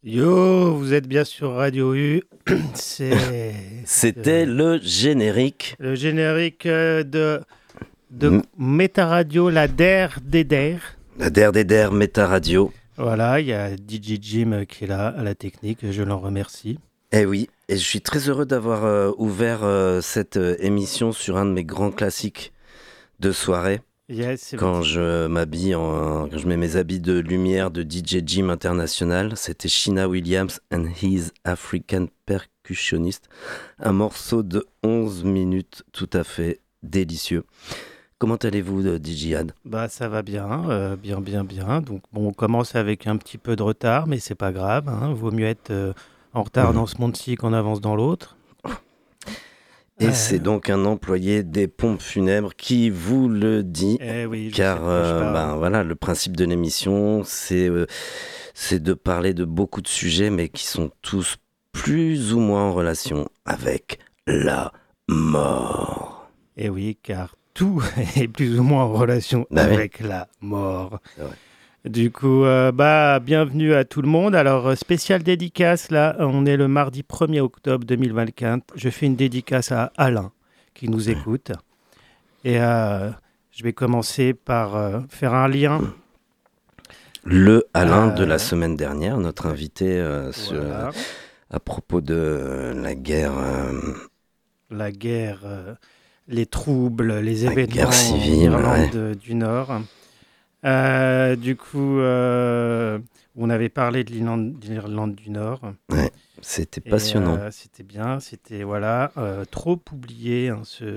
Yo, vous êtes bien sur Radio U. C'est C'était le générique. le générique de Méta Radio, la DER des DER. La Der des Der Méta Radio. Voilà, il y a DJ Jim qui est là à la technique, je l'en remercie. Eh oui, et je suis très heureux d'avoir ouvert cette émission sur un de mes grands classiques de soirée. Yes, c'est Quand je quand je mets mes habits de lumière de DJ Jim International, c'était Sheena Williams and His African Percussionist. Un morceau de 11 minutes tout à fait délicieux. Comment allez-vous, DJ Had ? Bah ça va bien, bien. Donc bon, on commence avec un petit peu de retard, mais c'est pas grave. Vaut mieux être en retard dans ce monde-ci qu'en avance dans l'autre. Et c'est donc un employé des pompes funèbres qui vous le dit, Eh oui, je car sais de quoi je parle. voilà, le principe de l'émission, c'est de parler de beaucoup de sujets, mais qui sont tous plus ou moins en relation avec la mort. Eh oui, car tout est plus ou moins en relation Bah oui. avec la mort. C'est vrai. Du coup, bienvenue à tout le monde. Alors, spéciale dédicace, là, on est le mardi 1er octobre 2024. Je fais une dédicace à Alain, qui nous écoute. Et je vais commencer par faire un lien. Le Alain de la semaine dernière, notre invité Voilà. à propos de la guerre, La guerre, les troubles, les la événements guerre civile. en Irlande Ouais. du Nord. Du coup, on avait parlé de l'Irlande du Nord. C'était Et, passionnant. c'était bien, c'était voilà, trop oublié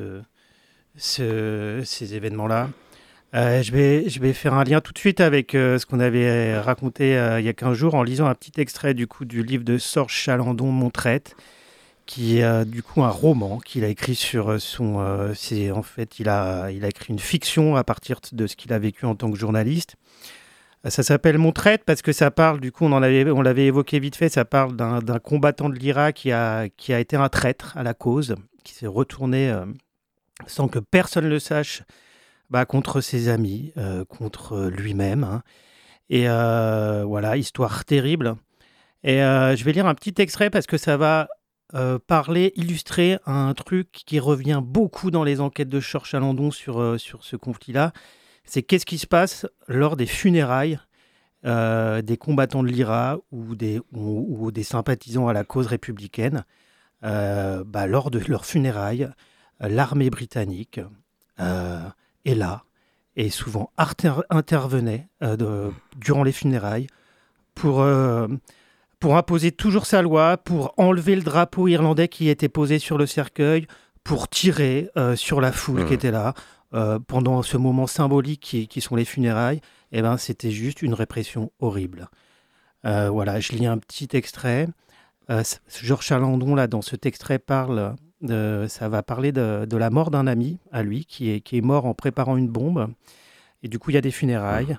ces événements-là. Je vais faire un lien tout de suite avec ce qu'on avait raconté il y a 15 jours en lisant un petit extrait du coup du livre de Sorge Chalandon Montrette, qui est du coup un roman qu'il a écrit sur en fait il a écrit une fiction à partir de ce qu'il a vécu en tant que journaliste. Ça s'appelle Montrette parce que ça parle, du coup on l'avait évoqué vite fait, ça parle d'un combattant de l'IRA qui a été un traître à la cause, qui s'est retourné sans que personne le sache, contre ses amis, contre lui-même. Et voilà, histoire terrible. Et je vais lire un petit extrait parce que ça va illustrer un truc qui revient beaucoup dans les enquêtes de Sorge Chalandon sur ce conflit-là. C'est qu'est-ce qui se passe lors des funérailles des combattants de l'IRA ou des sympathisants à la cause républicaine. Lors de leurs funérailles, l'armée britannique est là et souvent intervenait durant les funérailles pour imposer toujours sa loi, pour enlever le drapeau irlandais qui était posé sur le cercueil, pour tirer sur la foule qui était là. Pendant ce moment symbolique qui sont les funérailles, c'était juste une répression horrible. Voilà, je lis un petit extrait. Georges Chalandon, là, dans cet extrait, ça va parler de la mort d'un ami à lui qui est mort en préparant une bombe. Et du coup, il y a des funérailles.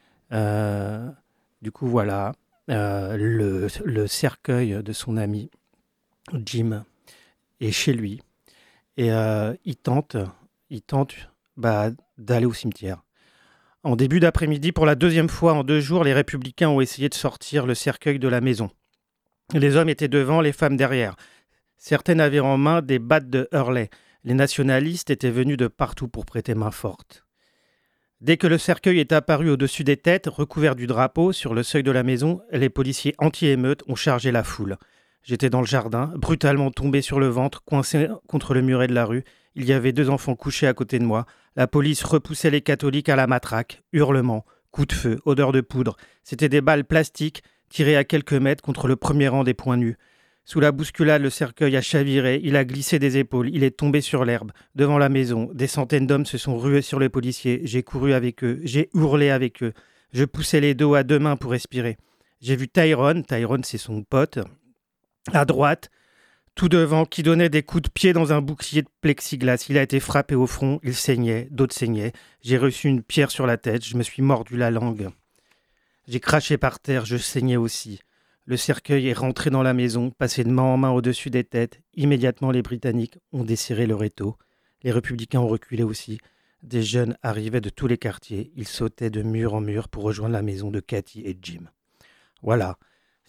Du coup, voilà, le cercueil de son ami, Jim, est chez lui. Et il tente d'aller au cimetière. En début d'après-midi, pour la deuxième fois en 2 jours, les républicains ont essayé de sortir le cercueil de la maison. Les hommes étaient devant, les femmes derrière. Certaines avaient en main des battes de Hurley. Les nationalistes étaient venus de partout pour prêter main forte. Dès que le cercueil est apparu au-dessus des têtes, recouvert du drapeau, sur le seuil de la maison, les policiers anti-émeutes ont chargé la foule. J'étais dans le jardin, brutalement tombé sur le ventre, coincé contre le muret de la rue. Il y avait 2 enfants couchés à côté de moi. La police repoussait les catholiques à la matraque. Hurlements, coups de feu, odeur de poudre. C'étaient des balles plastiques tirées à quelques mètres contre le premier rang des poings nus. Sous la bousculade, le cercueil a chaviré. Il a glissé des épaules. Il est tombé sur l'herbe. Devant la maison, des centaines d'hommes se sont rués sur les policiers. J'ai couru avec eux. J'ai hurlé avec eux. Je poussais les dos à 2 mains pour respirer. J'ai vu Tyrone c'est son pote, à droite, tout devant, qui donnait des coups de pied dans un bouclier de plexiglas. Il a été frappé au front, il saignait, d'autres saignaient. J'ai reçu une pierre sur la tête, je me suis mordu la langue. J'ai craché par terre, je saignais aussi. Le cercueil est rentré dans la maison, passé de main en main au-dessus des têtes. Immédiatement, les Britanniques ont desserré leur étau. Les républicains ont reculé aussi. Des jeunes arrivaient de tous les quartiers. Ils sautaient de mur en mur pour rejoindre la maison de Cathy et Jim. Voilà.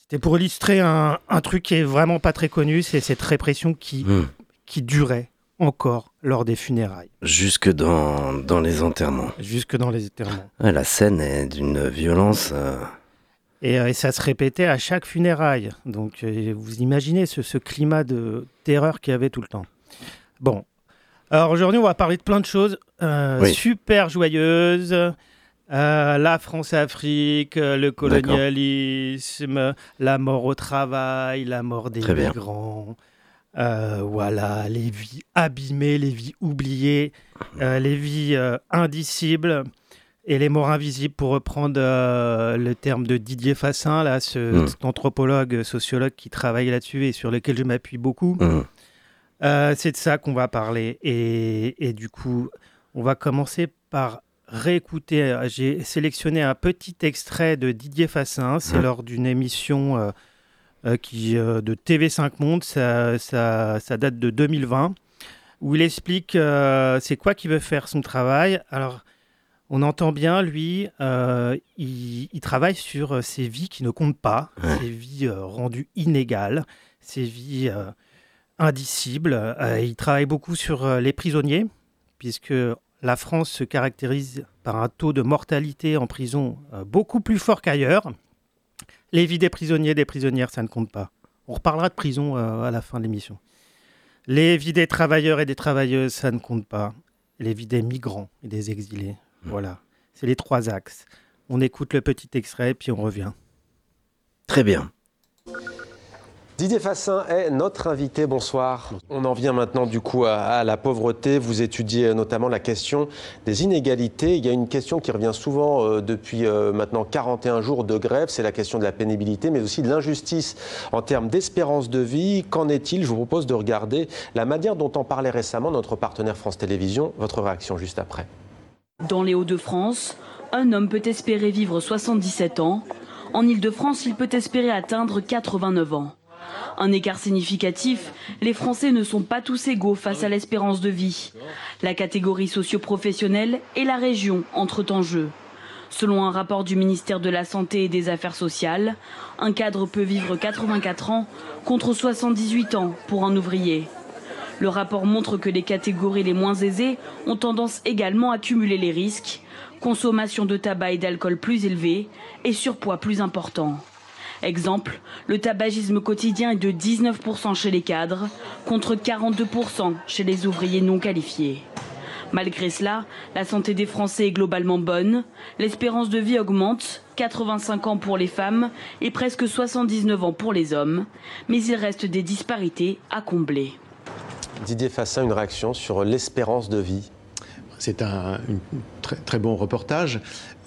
C'était pour illustrer un truc qui est vraiment pas très connu, c'est cette répression qui durait encore lors des funérailles. Jusque dans les enterrements. Jusque dans les enterrements. Ouais, la scène est d'une violence... Et ça se répétait à chaque funéraille. Donc vous imaginez ce climat de terreur qu'il y avait tout le temps. Bon, alors aujourd'hui on va parler de plein de choses super joyeuses. La France-Afrique, le colonialisme, la mort au travail, la mort des migrants, voilà, les vies abîmées, les vies oubliées, les vies indicibles et les morts invisibles, pour reprendre le terme de Didier Fassin, là, cet anthropologue, sociologue qui travaille là-dessus et sur lequel je m'appuie beaucoup. C'est de ça qu'on va parler. Et du coup, on va commencer par réécouter. J'ai sélectionné un petit extrait de Didier Fassin. C'est lors d'une émission de TV5 Monde. Ça date de 2020, où il explique c'est quoi qu'il veut faire son travail. Alors, on entend bien, lui, il travaille sur ces vies qui ne comptent pas, ces vies rendues inégales, ces vies indicibles. Il travaille beaucoup sur les prisonniers, puisque la France se caractérise par un taux de mortalité en prison beaucoup plus fort qu'ailleurs. Les vies des prisonniers, des prisonnières, ça ne compte pas. On reparlera de prison à la fin de l'émission. Les vies des travailleurs et des travailleuses, ça ne compte pas. Les vies des migrants et des exilés, voilà. C'est les 3 axes. On écoute le petit extrait, puis on revient. Très bien. Didier Fassin est notre invité, bonsoir. On en vient maintenant du coup à la pauvreté. Vous étudiez notamment la question des inégalités. Il y a une question qui revient souvent depuis maintenant 41 jours de grève, c'est la question de la pénibilité, mais aussi de l'injustice en termes d'espérance de vie. Qu'en est-il ? Je vous propose de regarder la manière dont en parlait récemment notre partenaire France Télévisions. Votre réaction juste après. Dans les Hauts-de-France, un homme peut espérer vivre 77 ans. En Île-de-France, il peut espérer atteindre 89 ans. Un écart significatif, les Français ne sont pas tous égaux face à l'espérance de vie. La catégorie socio-professionnelle et la région entrent en jeu. Selon un rapport du ministère de la Santé et des Affaires sociales, un cadre peut vivre 84 ans contre 78 ans pour un ouvrier. Le rapport montre que les catégories les moins aisées ont tendance également à cumuler les risques, consommation de tabac et d'alcool plus élevée et surpoids plus important. Exemple, le tabagisme quotidien est de 19% chez les cadres, contre 42% chez les ouvriers non qualifiés. Malgré cela, la santé des Français est globalement bonne. L'espérance de vie augmente, 85 ans pour les femmes et presque 79 ans pour les hommes. Mais il reste des disparités à combler. Didier Fassin, une réaction sur l'espérance de vie. C'est un très bon reportage.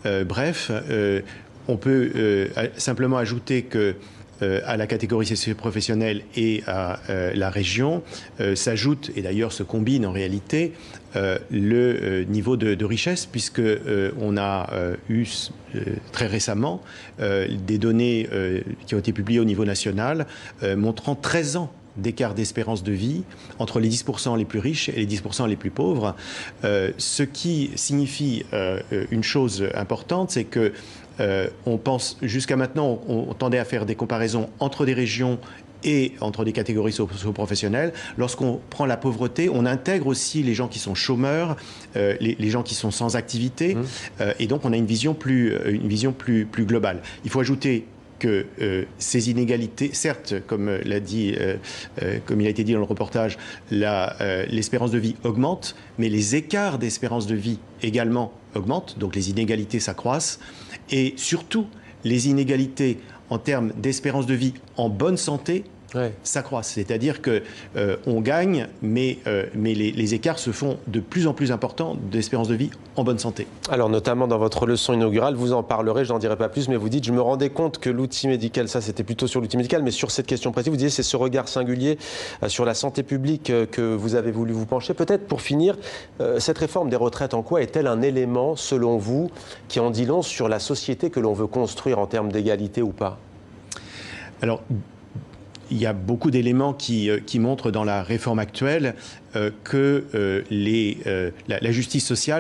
On peut simplement ajouter que à la catégorie socio-professionnelle et à la région s'ajoute, et d'ailleurs se combine en réalité, le niveau de richesse, puisque on a eu très récemment des données qui ont été publiées au niveau national montrant 13 ans d'écart d'espérance de vie entre les 10% les plus riches et les 10% les plus pauvres, ce qui signifie une chose importante, c'est que on pense, jusqu'à maintenant, on tendait à faire des comparaisons entre des régions et entre des catégories socio-professionnelles. Lorsqu'on prend la pauvreté, on intègre aussi les gens qui sont chômeurs, les gens qui sont sans activité, et donc on a une vision plus globale. Il faut ajouter que ces inégalités, certes, comme il a été dit dans le reportage, l'espérance de vie augmente, mais les écarts d'espérance de vie également augmentent, donc les inégalités s'accroissent, et surtout les inégalités en termes d'espérance de vie en bonne santé s'accroissent. C'est-à-dire qu'on gagne, mais les écarts se font de plus en plus importants d'espérance de vie en bonne santé. Alors notamment dans votre leçon inaugurale, vous en parlerez, je n'en dirai pas plus, mais vous dites, je me rendais compte que l'outil médical, ça c'était plutôt sur l'outil médical, mais sur cette question précise, vous disiez c'est ce regard singulier sur la santé publique que vous avez voulu vous pencher. Peut-être pour finir, cette réforme des retraites, en quoi est-elle un élément, selon vous, qui en dit long sur la société que l'on veut construire en termes d'égalité ou pas ? Alors, il y a beaucoup d'éléments qui montrent dans la réforme actuelle que la justice sociale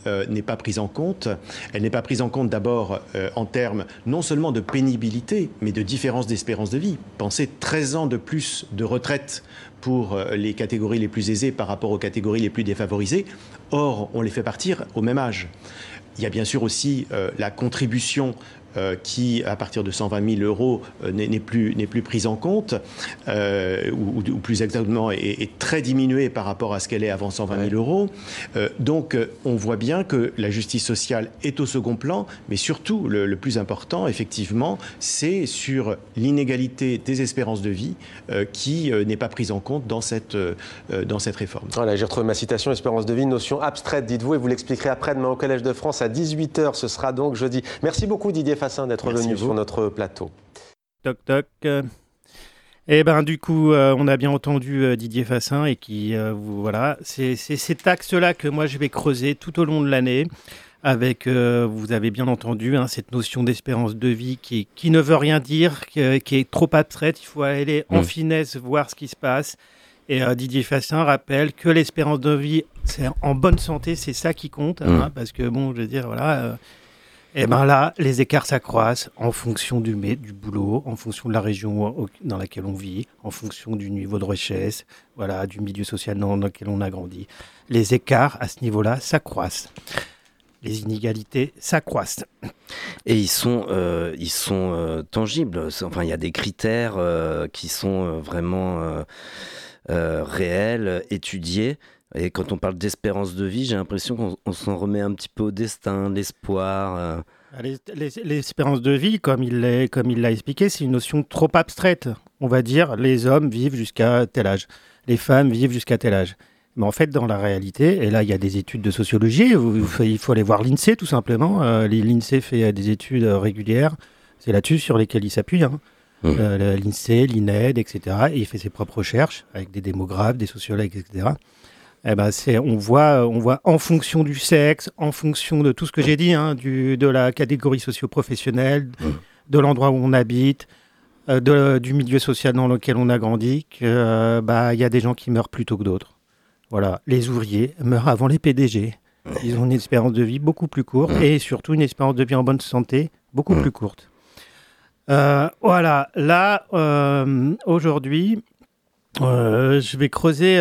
n'est pas prise en compte. Elle n'est pas prise en compte d'abord en termes non seulement de pénibilité, mais de différence d'espérance de vie. Pensez 13 ans de plus de retraite pour les catégories les plus aisées par rapport aux catégories les plus défavorisées. Or, on les fait partir au même âge. Il y a bien sûr aussi la contribution qui, à partir de 120 000 euros, n'est plus prise en compte, ou plus exactement est très diminuée par rapport à ce qu'elle est avant 120 000 euros. Donc, on voit bien que la justice sociale est au second plan, mais surtout, le plus important, effectivement, c'est sur l'inégalité des espérances de vie qui n'est pas prise en compte dans cette réforme. Voilà, j'ai retrouvé ma citation, espérance de vie, notion abstraite, dites-vous, et vous l'expliquerez après-demain au Collège de France à 18h, ce sera donc jeudi. Merci beaucoup Didier Fassin d'être venu sur notre plateau. Toc toc. Et ben du coup, on a bien entendu Didier Fassin et qui voilà, c'est cet axe-là que moi je vais creuser tout au long de l'année. Avec, vous avez bien entendu, cette notion d'espérance de vie qui ne veut rien dire, qui est trop abstraite. Il faut aller en finesse voir ce qui se passe. Et Didier Fassin rappelle que l'espérance de vie, c'est en bonne santé, c'est ça qui compte, parce que bon, je veux dire, voilà. Et ben là, les écarts s'accroissent en fonction du boulot, en fonction de la région dans laquelle on vit, en fonction du niveau de richesse, voilà, du milieu social dans lequel on a grandi. Les écarts à ce niveau-là s'accroissent. Les inégalités s'accroissent. Et ils sont tangibles. Enfin, il y a des critères qui sont vraiment réels, étudiés. Et quand on parle d'espérance de vie, j'ai l'impression qu'on s'en remet un petit peu au destin, l'espoir. L'espérance de vie, comme il l'a expliqué, c'est une notion trop abstraite. On va dire, les hommes vivent jusqu'à tel âge, les femmes vivent jusqu'à tel âge. Mais en fait, dans la réalité, et là, il y a des études de sociologie, il faut aller voir l'INSEE, tout simplement. L'INSEE fait des études régulières, c'est là-dessus sur lesquelles il s'appuie. L'INSEE, l'INED, etc. Et il fait ses propres recherches avec des démographes, des sociologues, etc. Eh ben on voit en fonction du sexe, en fonction de tout ce que j'ai dit, de la catégorie socio-professionnelle, de l'endroit où on habite, du milieu social dans lequel on a grandi, qu'il y a des gens qui meurent plus tôt que d'autres. Voilà, les ouvriers meurent avant les PDG. Ils ont une espérance de vie beaucoup plus courte et surtout une espérance de vie en bonne santé beaucoup plus courte. Voilà, là, aujourd'hui, je vais creuser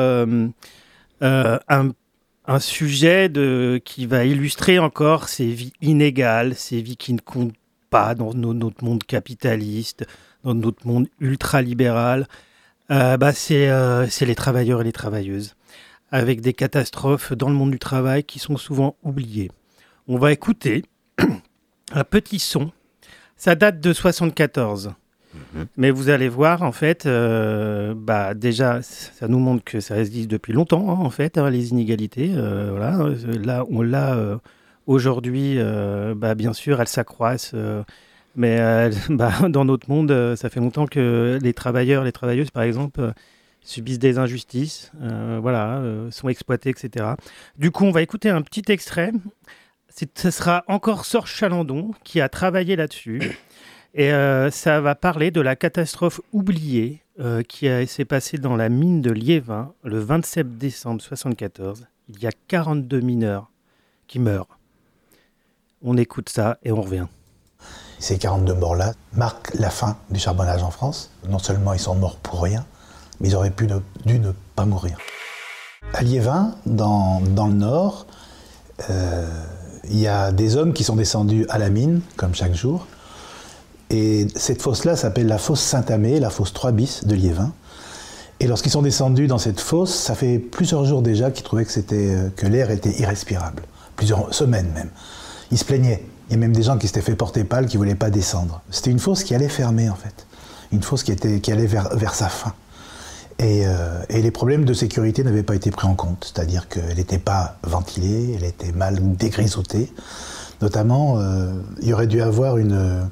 un sujet qui va illustrer encore ces vies inégales, ces vies qui ne comptent pas dans notre monde capitaliste, dans notre monde ultra-libéral. C'est les travailleurs et les travailleuses, avec des catastrophes dans le monde du travail qui sont souvent oubliées. On va écouter un petit son. Ça date de 1974. Mais vous allez voir, en fait, déjà, ça nous montre que ça existe depuis longtemps, en fait, les inégalités. Voilà. Là, on l'a aujourd'hui, bien sûr, elles s'accroissent. Mais dans notre monde, ça fait longtemps que les travailleurs, les travailleuses, par exemple, subissent des injustices, sont exploités, etc. Du coup, on va écouter un petit extrait. Ce sera encore Sorge Chalandon qui a travaillé là-dessus. Et ça va parler de la catastrophe oubliée qui s'est passée dans la mine de Liévin le 27 décembre 1974. Il y a 42 mineurs qui meurent. On écoute ça et on revient. Ces 42 morts-là marquent la fin du charbonnage en France. Non seulement ils sont morts pour rien, mais ils auraient dû ne pas mourir. À Liévin, dans le Nord, il y a des hommes qui sont descendus à la mine, comme chaque jour. Et cette fosse-là s'appelle la fosse Saint-Amé, la fosse 3 bis de Liévin. Et lorsqu'ils sont descendus dans cette fosse, ça fait plusieurs jours déjà qu'ils trouvaient que l'air était irrespirable. Plusieurs semaines même. Ils se plaignaient. Il y a même des gens qui s'étaient fait porter pâle, qui ne voulaient pas descendre. C'était une fosse qui allait fermer, en fait. Une fosse qui allait vers sa fin. Et les problèmes de sécurité n'avaient pas été pris en compte. C'est-à-dire qu'elle n'était pas ventilée, elle était mal dégrisotée. Notamment, il y aurait dû avoir une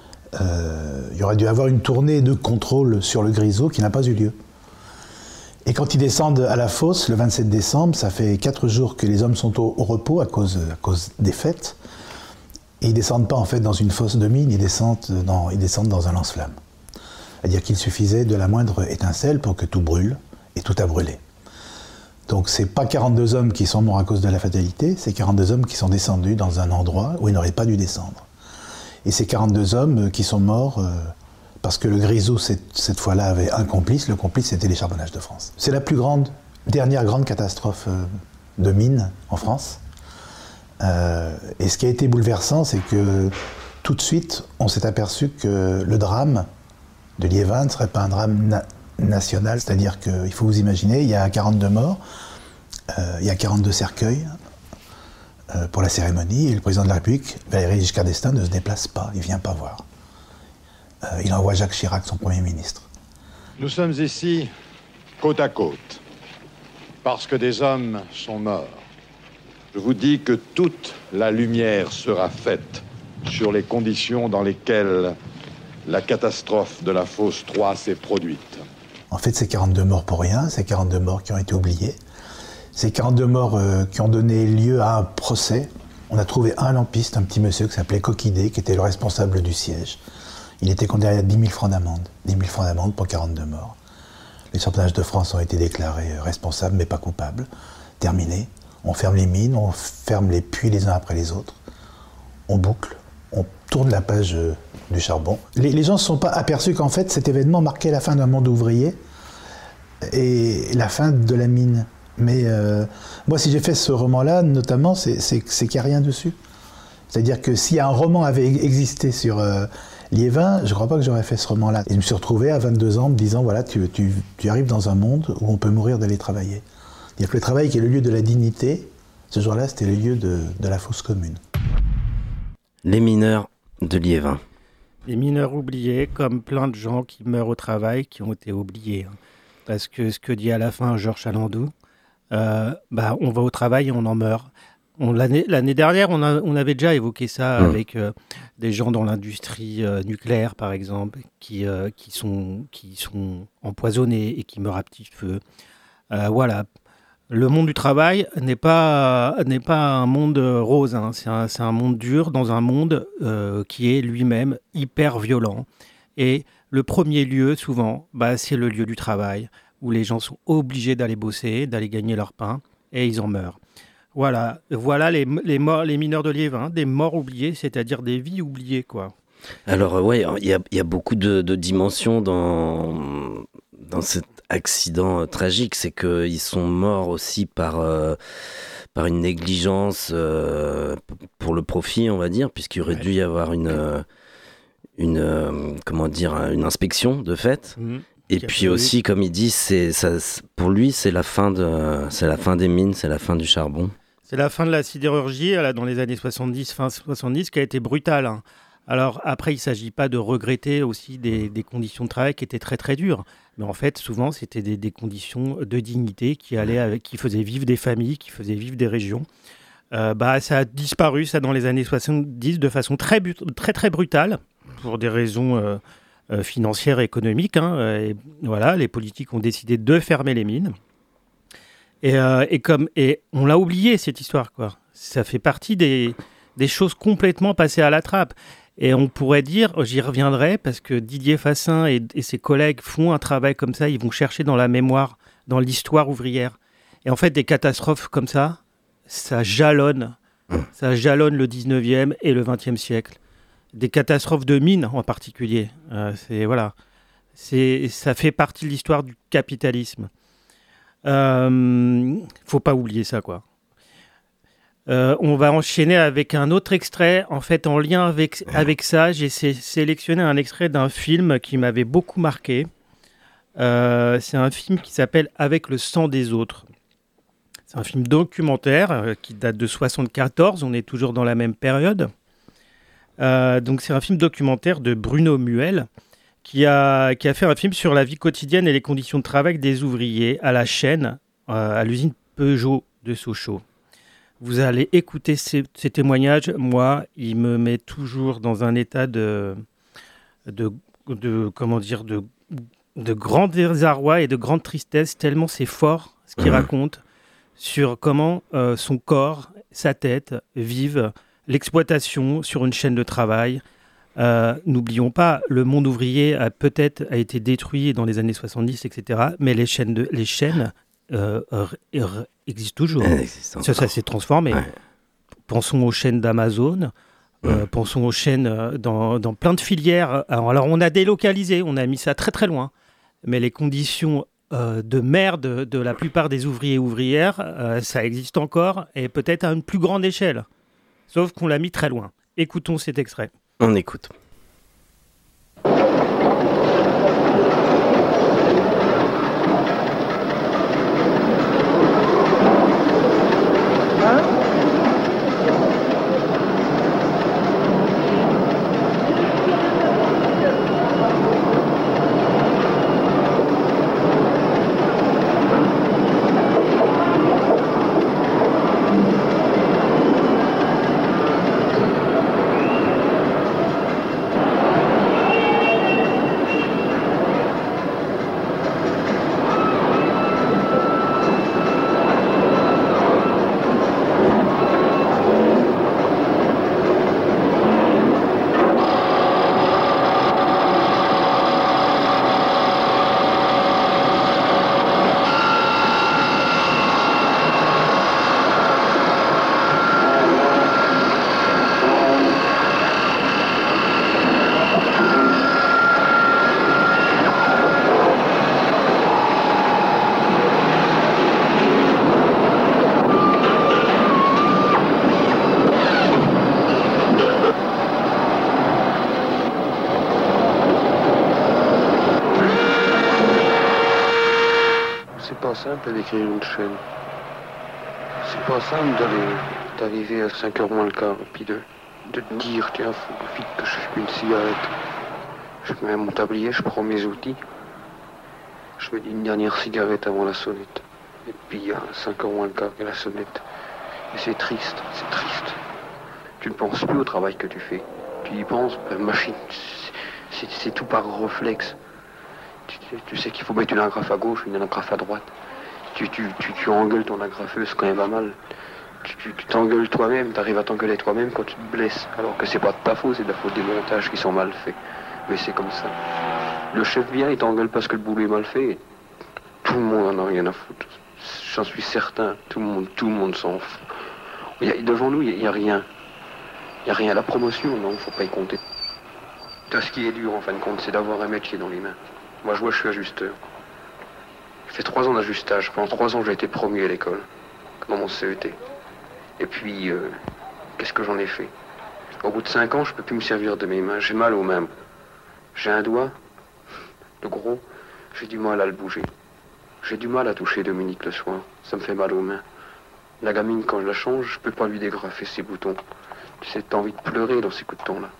tournée de contrôle sur le grisot qui n'a pas eu lieu. Et quand ils descendent à la fosse, le 27 décembre, ça fait 4 jours que les hommes sont au repos à cause des fêtes. Et ils ne descendent pas en fait dans une fosse de mine, ils descendent dans un lance-flamme. C'est-à-dire qu'il suffisait de la moindre étincelle pour que tout brûle, et tout a brûlé. Donc c'est pas 42 hommes qui sont morts à cause de la fatalité, c'est 42 hommes qui sont descendus dans un endroit où ils n'auraient pas dû descendre. Et ces 42 hommes qui sont morts parce que le Grisou, cette fois-là, avait un complice. Le complice, c'était les Charbonnages de France. C'est la dernière grande catastrophe de mine en France. Et ce qui a été bouleversant, c'est que tout de suite, on s'est aperçu que le drame de Liévin ne serait pas un drame national. C'est-à-dire qu'il faut vous imaginer, il y a 42 morts, il y a 42 cercueils pour la cérémonie, et le président de la République, Valéry Giscard d'Estaing, ne se déplace pas, il ne vient pas voir. Il envoie Jacques Chirac, son Premier ministre. Nous sommes ici côte à côte, parce que des hommes sont morts. Je vous dis que toute la lumière sera faite sur les conditions dans lesquelles la catastrophe de la fosse 3 s'est produite. En fait, c'est 42 morts pour rien, c'est 42 morts qui ont été oubliés. C'est 42 morts qui ont donné lieu à un procès. On a trouvé un lampiste, un petit monsieur qui s'appelait Coquidé, qui était le responsable du siège. Il était condamné à 10 000 francs d'amende. 10 000 francs d'amende pour 42 morts. Les Charbonnages de France ont été déclarés responsables, mais pas coupables. Terminé. On ferme les mines, on ferme les puits les uns après les autres. On boucle, on tourne la page du charbon. Les gens ne se sont pas aperçus qu'en fait, cet événement marquait la fin d'un monde ouvrier et la fin de la mine. Mais moi, si j'ai fait ce roman-là, notamment, c'est qu'il n'y a rien dessus. C'est-à-dire que si un roman avait existé sur Liévin, je ne crois pas que j'aurais fait ce roman-là. Et je me suis retrouvé à 22 ans me disant, voilà, tu arrives dans un monde où on peut mourir d'aller travailler. C'est-à-dire que le travail qui est le lieu de la dignité, ce jour-là, c'était le lieu de la fosse commune. Les mineurs de Liévin. Les mineurs oubliés, comme plein de gens qui meurent au travail, qui ont été oubliés. Parce que ce que dit à la fin Georges Chalandou, on va au travail et on en meurt. L'année dernière, on avait déjà évoqué ça avec des gens dans l'industrie nucléaire, par exemple, qui sont empoisonnés et qui meurent à petit feu. Voilà. Le monde du travail n'est pas un monde rose. Hein. C'est un monde dur dans un monde qui est lui-même hyper violent. Et le premier lieu, souvent, c'est le lieu du travail, où les gens sont obligés d'aller bosser, d'aller gagner leur pain, et ils en meurent. Voilà les mineurs de Liévin, des morts oubliées, c'est-à-dire des vies oubliées, quoi. Alors, ouais, il y a beaucoup de dimensions dans cet accident tragique. C'est qu'ils sont morts aussi par une négligence pour le profit, on va dire, puisqu'il aurait dû y avoir une inspection de fait. Et puis aussi, comme il dit, pour lui, c'est la fin des mines, c'est la fin du charbon. C'est la fin de la sidérurgie, là, dans les années 70, fin 70, qui a été brutale. Hein. Alors après, il ne s'agit pas de regretter aussi des conditions de travail qui étaient très très dures. Mais en fait, souvent, c'était des conditions de dignité qui faisaient vivre des familles, qui faisaient vivre des régions. Ça a disparu, ça, dans les années 70, de façon très très brutale, pour des raisons financières et économiques. Hein. Et voilà, les politiques ont décidé de fermer les mines. Et on l'a oublié, cette histoire, quoi. Ça fait partie des choses complètement passées à la trappe. Et on pourrait dire, j'y reviendrai, parce que Didier Fassin et ses collègues font un travail comme ça, ils vont chercher dans la mémoire, dans l'histoire ouvrière. Et en fait, des catastrophes comme ça jalonne le 19e et le 20e siècle. Des catastrophes de mines en particulier. Ça fait partie de l'histoire du capitalisme. Faut pas oublier ça, quoi. On va enchaîner avec un autre extrait. En fait, en lien avec ça, j'ai sélectionné un extrait d'un film qui m'avait beaucoup marqué. C'est un film qui s'appelle « Avec le sang des autres ». C'est un film documentaire qui date de 1974. On est toujours dans la même période. Donc, c'est un film documentaire de Bruno Muel qui a fait un film sur la vie quotidienne et les conditions de travail des ouvriers à la chaîne, à l'usine Peugeot de Sochaux. Vous allez écouter ces témoignages. Moi, il me met toujours dans un état de grand désarroi et de grande tristesse, tellement c'est fort ce qu'il raconte sur comment son corps, sa tête vivent l'exploitation sur une chaîne de travail. N'oublions pas, le monde ouvrier a été détruit dans les années 70, etc. Mais les chaînes existe toujours. Elle existe encore. Ça s'est transformé. Ouais. Pensons aux chaînes d'Amazon, pensons aux chaînes dans plein de filières. Alors, on a délocalisé, on a mis ça très très loin, mais les conditions de merde de la plupart des ouvriers et ouvrières, ça existe encore, et peut-être à une plus grande échelle. Sauf qu'on l'a mis très loin. Écoutons cet extrait. On écoute. Simple d'écrire une chaîne. C'est pas simple d'arriver à 5h moins le quart et puis de te dire tiens faut vite que je fume une cigarette. Je mets mon tablier, je prends mes outils, je me dis une dernière cigarette avant la sonnette. Et puis il y a 5h moins le quart et la sonnette. Et c'est triste. Tu ne penses plus au travail que tu fais. Tu y penses, machine, c'est tout par réflexe. Tu sais qu'il faut mettre une agrafe à gauche, une agrafe à droite. Tu engueules ton agrafeuse quand elle va mal. Tu t'engueules toi-même, t'arrives à t'engueuler toi-même quand tu te blesses. Alors que c'est pas de ta faute, c'est de la faute des montages qui sont mal faits. Mais c'est comme ça. Le chef vient, il t'engueule parce que le boulot est mal fait. Et tout le monde en a rien à foutre. J'en suis certain. Tout le monde s'en fout. Devant nous, il n'y a rien. Il n'y a rien. La promotion, non, faut pas y compter. Tout ce qui est dur, en fin de compte, c'est d'avoir un métier dans les mains. Moi, je suis ajusteur. J'ai fait 3 ans d'ajustage. Pendant 3 ans, j'ai été promu à l'école, dans mon CET. Et puis, qu'est-ce que j'en ai fait? Au bout de 5 ans, je peux plus me servir de mes mains. J'ai mal aux mains. J'ai un doigt, le gros, j'ai du mal à le bouger. J'ai du mal à toucher Dominique le soir. Ça me fait mal aux mains. La gamine, quand je la change, je peux pas lui dégrafer ses boutons. Tu sais, t'as envie de pleurer dans ces coups de temps-là.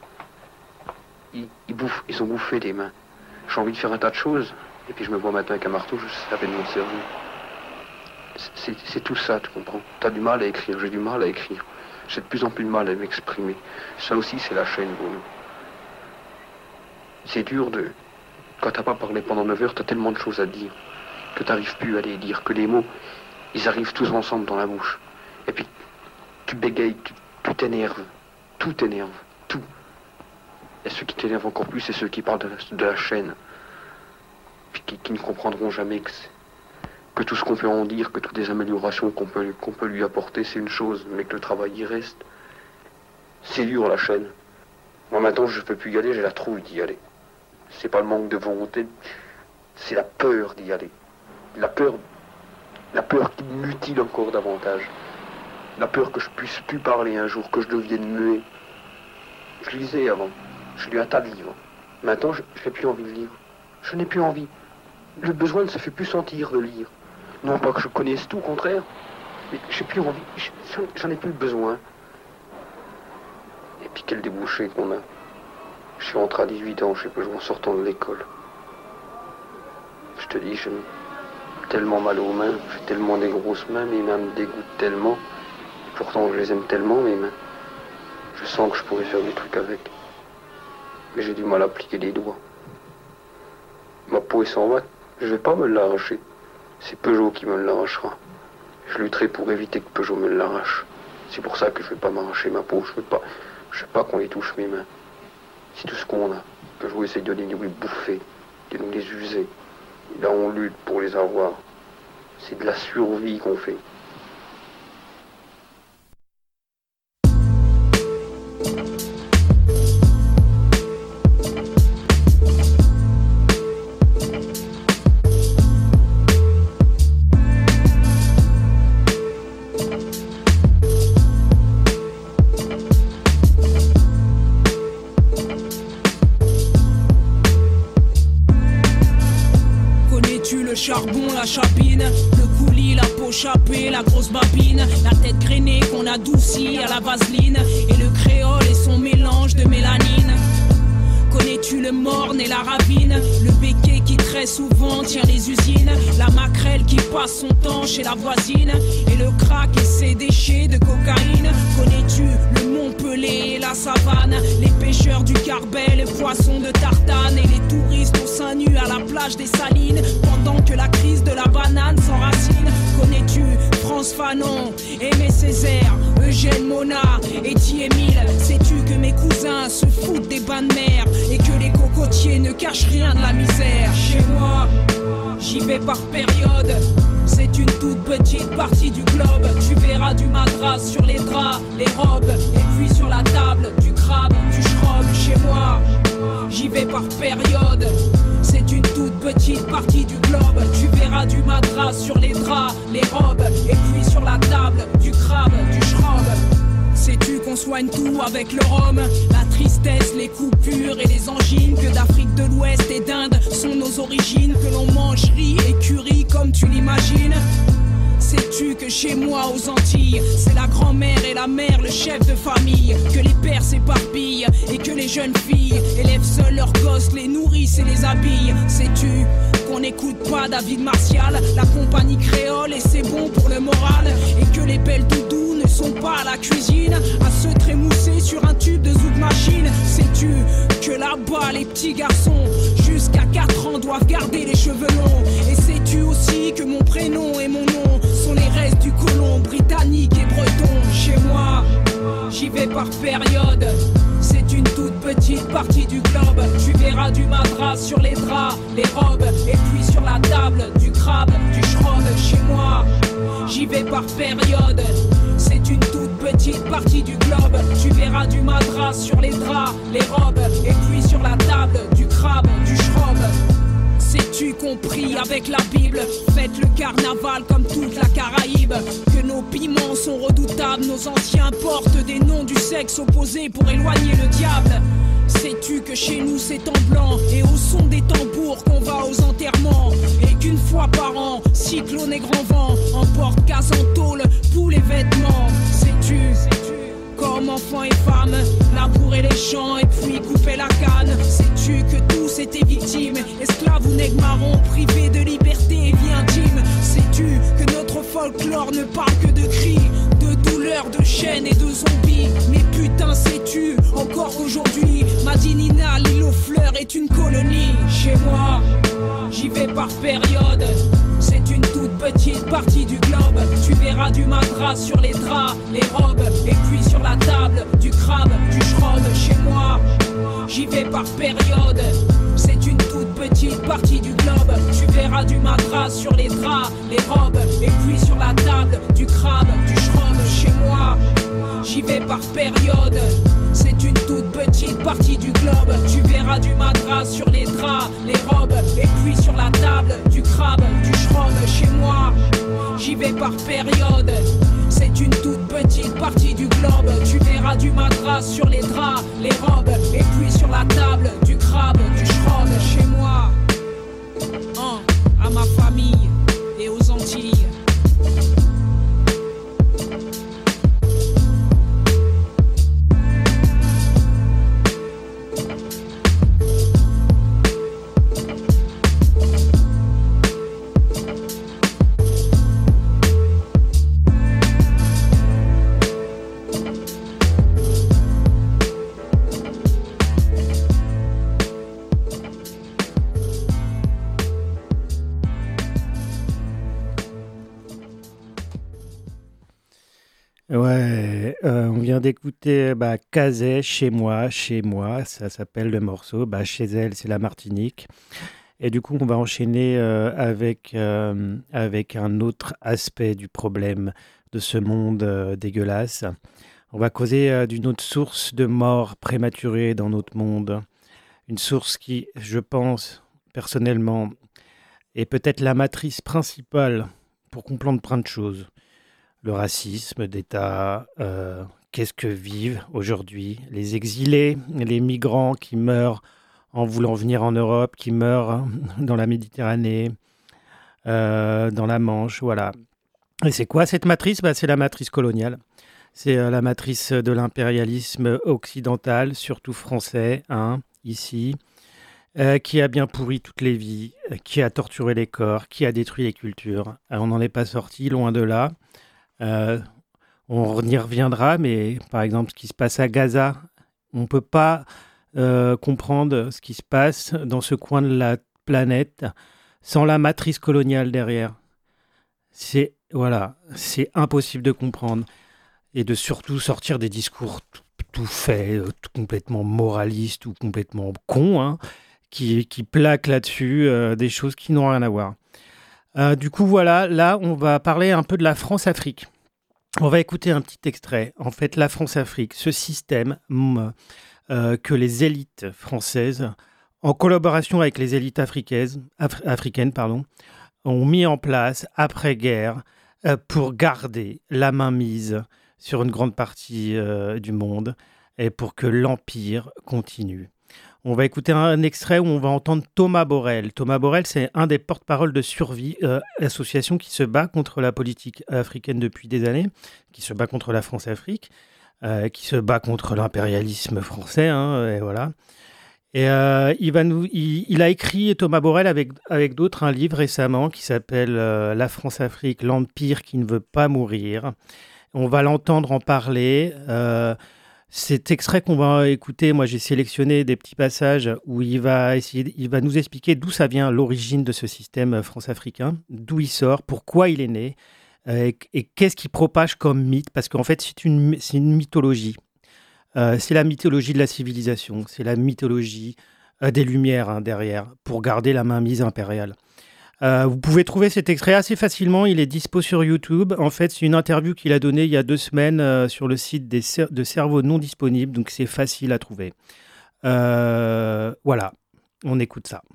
Ils ont bouffé les mains. J'ai envie de faire un tas de choses. Et puis je me vois maintenant avec un marteau, je sais taper de mon cerveau. C'est tout ça, tu comprends? T'as du mal à écrire, j'ai du mal à écrire. J'ai de plus en plus de mal à m'exprimer. Ça aussi, c'est la chaîne pour nous. C'est dur de... Quand t'as pas parlé pendant 9 heures, t'as tellement de choses à dire que t'arrives plus à les dire, que les mots, ils arrivent tous ensemble dans la bouche. Et puis, tu bégayes, tu t'énerves. Tout t'énerve, tout. Et ceux qui t'énervent encore plus, c'est ceux qui parlent de la chaîne. Puis qui ne comprendront jamais que tout ce qu'on peut en dire, que toutes les améliorations qu'on peut lui apporter, c'est une chose, mais que le travail y reste. C'est dur, la chaîne. Moi, maintenant, je ne peux plus y aller, j'ai la trouille d'y aller. C'est pas le manque de volonté, c'est la peur d'y aller. La peur qui me mutile encore davantage. La peur que je puisse plus parler un jour, que je devienne muet. Je lisais avant, je lis un tas de livres. Maintenant, je n'ai plus envie de lire. Je n'ai plus envie. Le besoin ne se fait plus sentir de lire. Non pas que je connaisse tout, au contraire. Mais j'ai plus envie. J'en ai plus besoin. Et puis quel débouché qu'on a. Je suis rentré à 18 ans, je sais pas, en sortant de l'école. Je te dis, j'ai tellement mal aux mains, j'ai tellement des grosses mains, mes mains me dégoûtent tellement. Et pourtant, je les aime tellement, mes mains. Je sens que je pourrais faire des trucs avec. Mais j'ai du mal à plier les doigts. Ma peau est sans va, je vais pas me l'arracher. C'est Peugeot qui me l'arrachera. Je lutterai pour éviter que Peugeot me l'arrache. C'est pour ça que je vais pas m'arracher ma peau. Je veux pas qu'on les touche mes mains. C'est tout ce qu'on a. Peugeot essaie de nous les bouffer, de nous les user. Et là on lutte pour les avoir. C'est de la survie qu'on fait. Le charbon, la chapine, le coulis, la peau chapée, la grosse babine, la tête grainée qu'on adoucit à la vaseline, et le créole et son mélange de mélanine. Connais-tu le morne et la ravine, le béquet qui très souvent tient les usines, la maquerelle qui passe son temps chez la voisine, et le crack et ses déchets de cocaïne. Connais-tu le Montpellier et la savane, les pêcheurs du Carbet, les poissons de Tartane, et les touristes au sein nu à la plage des Salines, pendant que la crise de la banane s'enracine. Connais-tu France Fanon, Aimé Césaire, Eugène Mona et Émile? Sais-tu que mes cousins se foutent des bains de mer et que les cocotiers ne cachent rien de la misère? Chez moi, j'y vais par période. C'est une toute petite partie du globe. Tu verras du madras sur les draps, les robes, et puis sur la table, du crabe, du schrob. Chez moi, j'y vais par période. C'est une toute petite partie du globe. Tu verras du madras sur les draps, les robes, et puis sur la table, du crabe, du schrob. Sais-tu qu'on soigne tout avec le rhum? La tristesse, les coupures et les angines, que d'Afrique de l'Ouest et d'Inde sont nos origines, que l'on mange riz et curry comme tu l'imagines. Sais-tu que chez moi aux Antilles, c'est la grand-mère et la mère, le chef de famille, que les pères s'éparpillent et que les jeunes filles élèvent seuls leurs gosses, les nourrissent et les habillent? Sais-tu qu'on n'écoute pas David Martial, la compagnie créole et c'est bon pour le moral, et que les belles doudous ne sont pas à la cuisine à se trémousser sur un tube de zouk machine? Sais-tu que là-bas les petits garçons jusqu'à 4 ans doivent garder les cheveux longs? Et sais-tu aussi que mon prénom et mon nom sont les restes du colon britannique et breton? Chez moi, j'y vais par période. C'est une toute petite partie du globe. Tu verras du madras sur les draps, les robes, et puis sur la table, du crabe, du schrob. Chez moi, j'y vais par période. C'est une toute petite partie du globe. Tu verras du madras sur les draps, les robes, et puis sur la table, du crabe, du schrob. Sais-tu compris avec la Bible? Faites le carnaval comme toute la Caraïbe. Que nos piments sont redoutables. Nos anciens portent des noms du sexe opposé pour éloigner le diable. Sais-tu que chez nous c'est en blanc et au son des tambours qu'on va aux enterrements, et qu'une fois par an, cyclone et grand vent emportent casse en tôle tous les vêtements? Sais-tu comme enfants et femmes, labourer les champs et puis couper la canne? Sais-tu que tous étaient victimes, esclaves ou nègres marrons, privés de liberté et vie intime? Sais-tu que notre folklore ne parle que de cris, de douleurs, de chaînes et de zombies? Mais putain, sais-tu encore qu'aujourd'hui, Madinina, l'île aux fleurs est une colonie? Chez moi, j'y vais par période. C'est une toute petite partie du globe. Tu verras du madras sur les draps, les robes, et puis sur la table, du crabe, du schrob. Chez moi, j'y vais par période. C'est une toute petite partie du globe. Tu verras du madras sur les draps, les robes, et puis sur la table, du crabe, du schrob. Chez moi, j'y vais par période. C'est une toute petite partie du globe. Tu verras du madras sur les draps, les robes, et puis sur la table, du crabe, du schrob. Chez moi, j'y vais par période. C'est une toute petite partie du globe. Tu verras du madras sur les draps, les robes, et puis sur la table, du crabe, du schrob. Chez moi, à ma famille et aux Antilles. Ouais, on vient d'écouter Kazé, chez moi, ça s'appelle le morceau. Chez elle, c'est la Martinique. Et du coup, on va enchaîner avec un autre aspect du problème de ce monde dégueulasse. On va causer d'une autre source de mort prématurée dans notre monde. Une source qui, je pense, personnellement, est peut-être la matrice principale pour comprendre plein de choses. Le racisme d'État, qu'est-ce que vivent aujourd'hui les exilés, les migrants qui meurent en voulant venir en Europe, qui meurent dans la Méditerranée, dans la Manche, voilà. Et c'est quoi cette matrice ? C'est la matrice coloniale. C'est la matrice de l'impérialisme occidental, surtout français, ici, qui a bien pourri toutes les vies, qui a torturé les corps, qui a détruit les cultures. On n'en est pas sorti, loin de là. On y reviendra, mais par exemple, ce qui se passe à Gaza, on ne peut pas comprendre ce qui se passe dans ce coin de la planète sans la matrice coloniale derrière. C'est impossible de comprendre. Et de surtout sortir des discours tout faits, complètement moralistes ou complètement cons, qui plaquent là-dessus des choses qui n'ont rien à voir. Du coup, voilà, là, on va parler un peu de la France-Afrique. On va écouter un petit extrait. En fait, la France-Afrique, ce système que les élites françaises, en collaboration avec les élites africaines, ont mis en place après-guerre pour garder la mainmise sur une grande partie du monde et pour que l'Empire continue. On va écouter un extrait où on va entendre Thomas Borrell. Thomas Borrell, c'est un des porte-parole de Survie, association qui se bat contre la politique africaine depuis des années, qui se bat contre la France-Afrique, qui se bat contre l'impérialisme français, et voilà. Et il a écrit, Thomas Borrell, avec d'autres, un livre récemment qui s'appelle La France-Afrique, l'Empire qui ne veut pas mourir. On va l'entendre en parler. Cet extrait qu'on va écouter, moi j'ai sélectionné des petits passages où il va nous expliquer d'où ça vient, l'origine de ce système france-africain, d'où il sort, pourquoi il est né, et qu'est-ce qu'il propage comme mythe, parce qu'en fait c'est une mythologie. C'est la mythologie de la civilisation, c'est la mythologie des Lumières derrière, pour garder la mainmise impériale. Vous pouvez trouver cet extrait assez facilement, il est dispo sur YouTube. En fait, c'est une interview qu'il a donnée il y a 2 semaines sur le site de Cerveau non disponible, donc c'est facile à trouver. Voilà, on écoute ça.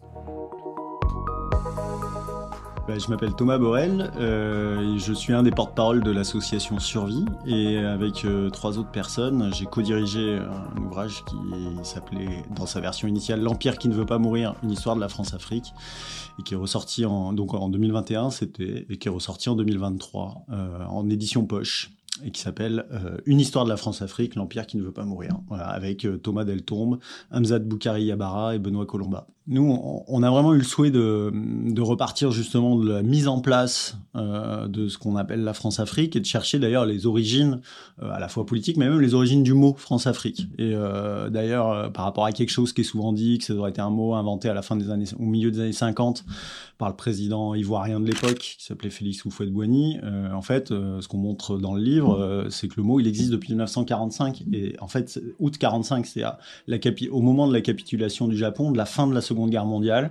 Je m'appelle Thomas Borrell, et je suis un des porte-parole de l'association Survie, et avec 3 autres personnes, j'ai co-dirigé un ouvrage qui s'appelait, dans sa version initiale, L'Empire qui ne veut pas mourir, une histoire de la France-Afrique, et qui est ressorti en 2021, et qui est ressorti en 2023, en édition poche, et qui s'appelle Une histoire de la France-Afrique, l'Empire qui ne veut pas mourir, voilà, avec Thomas Deltombe, Hamzat Boukari Yabara et Benoît Colomba. Nous, on a vraiment eu le souhait de repartir justement de la mise en place de ce qu'on appelle la France-Afrique, et de chercher d'ailleurs les origines, à la fois politiques, mais même les origines du mot France-Afrique. Et d'ailleurs, par rapport à quelque chose qui est souvent dit, que ça aurait été un mot inventé au milieu des années 50 par le président ivoirien de l'époque, qui s'appelait Félix Houphouët-Boigny, en fait, ce qu'on montre dans le livre, c'est que le mot, il existe depuis 1945. Et en fait, août 45, c'est au moment de la capitulation du Japon, de la fin de la Seconde Guerre mondiale,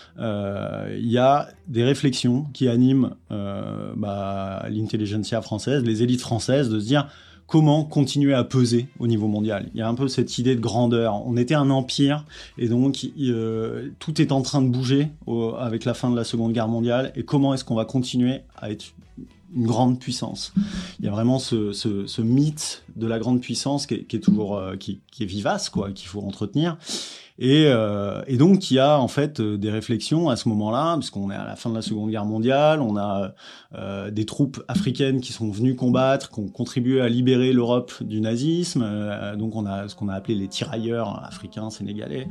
il y a des réflexions qui animent l'intelligentsia française, les élites françaises, de se dire comment continuer à peser au niveau mondial. Il y a un peu cette idée de grandeur. On était un empire, et donc tout est en train de bouger avec la fin de la Seconde Guerre mondiale, et comment est-ce qu'on va continuer à être une grande puissance. Il y a vraiment ce mythe de la grande puissance qui est toujours qui est vivace, quoi, qu'il faut entretenir. Et donc il y a en fait des réflexions à ce moment-là, puisqu'on est à la fin de la Seconde Guerre mondiale, on a des troupes africaines qui sont venues combattre, qui ont contribué à libérer l'Europe du nazisme. Donc on a ce qu'on a appelé les tirailleurs africains, sénégalais,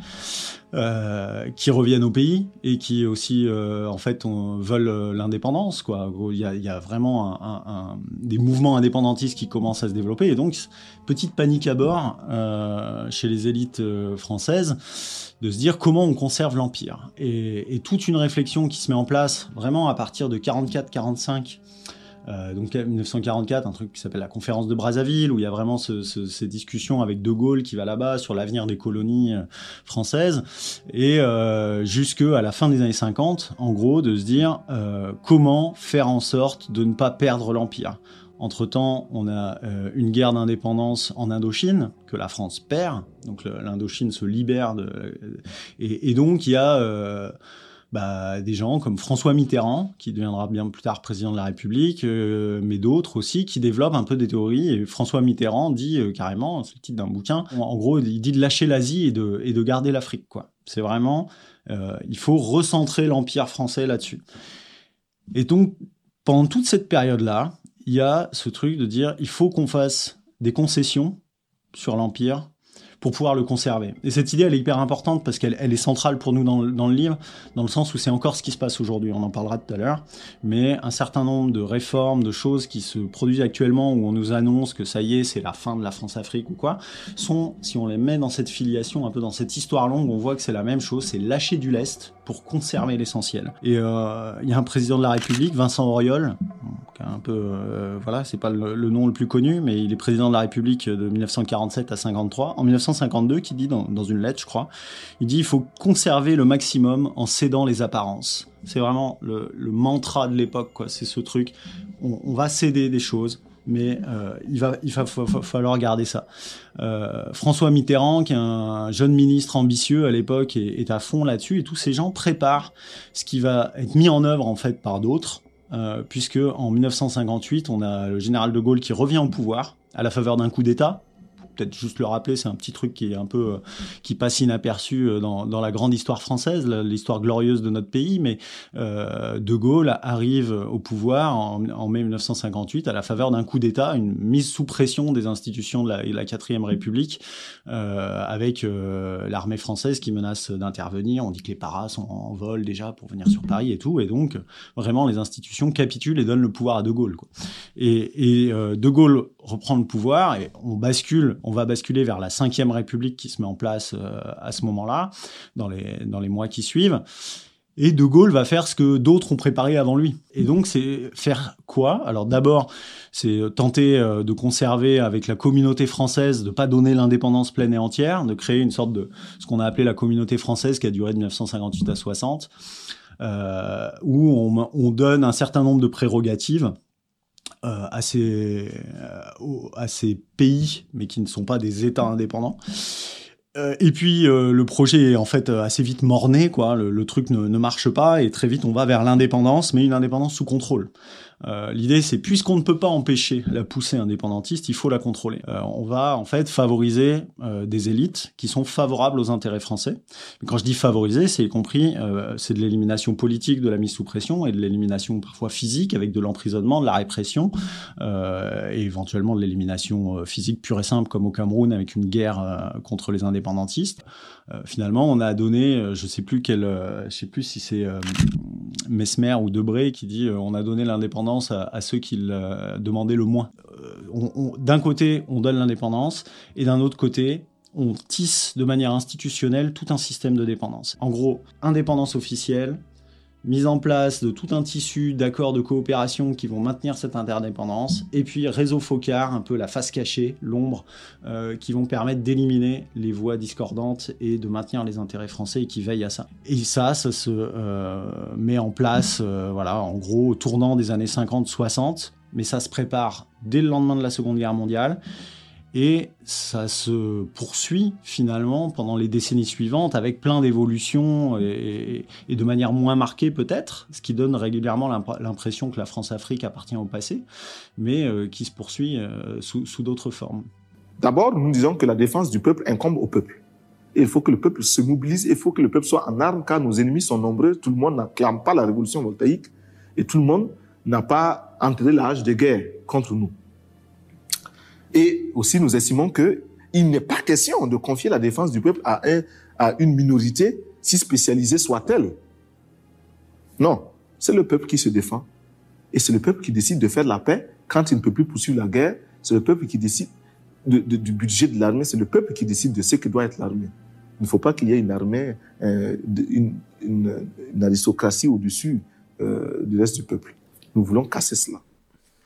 qui reviennent au pays et qui aussi en fait veulent l'indépendance, quoi. Il y a vraiment des mouvements indépendantistes qui commencent à se développer, et donc petite panique à bord chez les élites françaises, de se dire comment on conserve l'Empire. Et toute une réflexion qui se met en place vraiment à partir de 44-45 Donc 1944, un truc qui s'appelle la conférence de Brazzaville, où il y a vraiment ces discussions avec De Gaulle qui va là-bas sur l'avenir des colonies françaises, et jusqu'à la fin des années 50, en gros, de se dire comment faire en sorte de ne pas perdre l'Empire. Entre-temps, on a une guerre d'indépendance en Indochine, que la France perd, donc l'Indochine se libère, et donc il y a... des gens comme François Mitterrand, qui deviendra bien plus tard président de la République, mais d'autres aussi, qui développent un peu des théories. Et François Mitterrand dit carrément, c'est le titre d'un bouquin, en gros, il dit de lâcher l'Asie et de garder l'Afrique, quoi. C'est vraiment, il faut recentrer l'Empire français là-dessus. Et donc, pendant toute cette période-là, il y a ce truc de dire, il faut qu'on fasse des concessions sur l'Empire pour pouvoir le conserver. Et cette idée, elle est hyper importante parce qu'elle est centrale pour nous dans le livre, dans le sens où c'est encore ce qui se passe aujourd'hui, on en parlera tout à l'heure, mais un certain nombre de réformes, de choses qui se produisent actuellement, où on nous annonce que ça y est, c'est la fin de la France-Afrique ou quoi, sont, si on les met dans cette filiation, un peu dans cette histoire longue, on voit que c'est la même chose, c'est lâcher du lest pour conserver l'essentiel. Et il y a un président de la République, Vincent Auriol, qui est un peu, voilà, c'est pas le nom le plus connu, mais il est président de la République de 1947 à 53. En 1952, qui dit dans une lettre, je crois, il dit il faut conserver le maximum en cédant les apparences. C'est vraiment le mantra de l'époque, quoi. C'est ce truc, on va céder des choses, mais il va falloir garder ça. François Mitterrand, qui est un jeune ministre ambitieux à l'époque, est à fond là-dessus, et tous ces gens préparent ce qui va être mis en œuvre en fait par d'autres. Puisque en 1958, on a le général de Gaulle qui revient au pouvoir à la faveur d'un coup d'État. Peut-être juste le rappeler, c'est un petit truc qui est un peu qui passe inaperçu dans la grande histoire française, l'histoire glorieuse de notre pays. Mais de Gaulle arrive au pouvoir en mai 1958 à la faveur d'un coup d'État, une mise sous pression des institutions de la 4e République, avec l'armée française qui menace d'intervenir. On dit que les paras sont en vol déjà pour venir sur Paris et tout, et donc vraiment les institutions capitulent et donnent le pouvoir à de Gaulle, quoi. Et de Gaulle reprend le pouvoir et on va basculer vers la 5e République qui se met en place à ce moment-là, dans les mois qui suivent. Et de Gaulle va faire ce que d'autres ont préparé avant lui. Et donc, c'est faire quoi ? Alors d'abord, c'est tenter de conserver avec la communauté française, de pas donner l'indépendance pleine et entière, de créer une sorte de ce qu'on a appelé la communauté française qui a duré de 1958 à 60, où on donne un certain nombre de prérogatives à ces pays, mais qui ne sont pas des États indépendants. Et puis le projet est en fait assez vite mort-né, quoi. Le truc ne marche pas et très vite on va vers l'indépendance, mais une indépendance sous contrôle. L'idée, c'est puisqu'on ne peut pas empêcher la poussée indépendantiste, il faut la contrôler. On va en fait favoriser des élites qui sont favorables aux intérêts français. Mais quand je dis favoriser, c'est y compris, c'est de l'élimination politique, de la mise sous pression et de l'élimination parfois physique avec de l'emprisonnement, de la répression, et éventuellement de l'élimination physique pure et simple comme au Cameroun avec une guerre contre les indépendantistes. Finalement, on a donné, je sais plus si c'est Mesmer ou Debré qui dit on a donné l'indépendance à ceux qui le demandaient le moins. D'un côté, on donne l'indépendance, et d'un autre côté, on tisse de manière institutionnelle tout un système de dépendance. En gros, indépendance officielle, mise en place de tout un tissu d'accords de coopération qui vont maintenir cette interdépendance, et puis réseau Focard, un peu la face cachée, l'ombre, qui vont permettre d'éliminer les voix discordantes et de maintenir les intérêts français et qui veillent à ça. Et ça se met en place, voilà, en gros, au tournant des années 50-60, mais ça se prépare dès le lendemain de la Seconde Guerre mondiale. Et ça se poursuit finalement pendant les décennies suivantes avec plein d'évolutions et de manière moins marquée peut-être, ce qui donne régulièrement l'impression que la France-Afrique appartient au passé, mais qui se poursuit sous d'autres formes. D'abord, nous disons que la défense du peuple incombe au peuple. Et il faut que le peuple se mobilise, il faut que le peuple soit en armes car nos ennemis sont nombreux, tout le monde n'acclame pas la révolution voltaïque et tout le monde n'a pas entré l'âge de guerre contre nous. Et aussi, nous estimons qu'il n'est pas question de confier la défense du peuple à une minorité, si spécialisée soit-elle. Non, c'est le peuple qui se défend. Et c'est le peuple qui décide de faire la paix quand il ne peut plus poursuivre la guerre. C'est le peuple qui décide du budget de l'armée. C'est le peuple qui décide de ce que doit être l'armée. Il ne faut pas qu'il y ait une armée, une aristocratie au-dessus du reste du peuple. Nous voulons casser cela.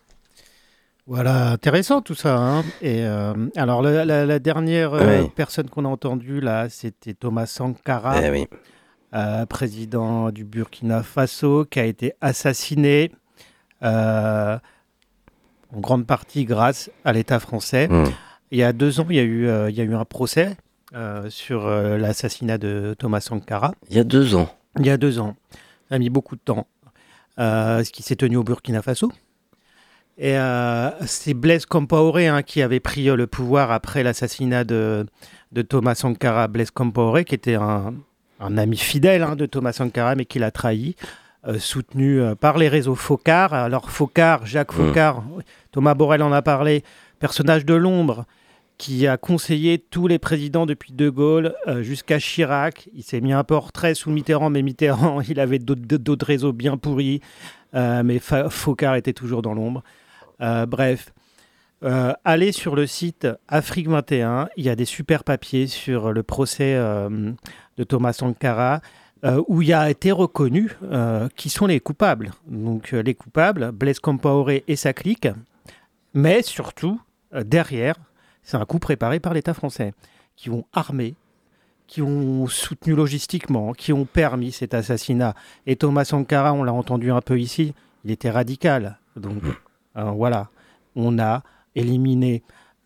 Voilà, intéressant tout ça. Hein. Et alors, la dernière personne qu'on a entendue, là, c'était Thomas Sankara, président du Burkina Faso, qui a été assassiné en grande partie grâce à l'État français. Il y a 2 ans, il y a eu un procès sur l'assassinat de Thomas Sankara. Il y a 2 ans. Il y a 2 ans. Ça a mis beaucoup de temps. Ce qui s'est tenu au Burkina Faso. Et c'est Blaise Compaoré qui avait pris le pouvoir après l'assassinat de Thomas Sankara. Blaise Compaoré, qui était un ami fidèle de Thomas Sankara, mais qui l'a trahi, soutenu par les réseaux Foccart. Alors Jacques Foccart, Thomas Borrell en a parlé, personnage de l'ombre, qui a conseillé tous les présidents depuis De Gaulle jusqu'à Chirac. Il s'est mis un peu en retrait sous Mitterrand, mais Mitterrand, il avait d'autres réseaux bien pourris. Mais Foccart était toujours dans l'ombre. Bref, allez sur le site Afrique 21, il y a des super papiers sur le procès de Thomas Sankara, où il a été reconnu qui sont les coupables. Donc les coupables, Blaise Compaoré et sa clique, mais surtout, derrière, c'est un coup préparé par l'État français, qui ont armé, qui ont soutenu logistiquement, qui ont permis cet assassinat. Et Thomas Sankara, on l'a entendu un peu ici, il était radical. Donc voilà, on l'a éliminé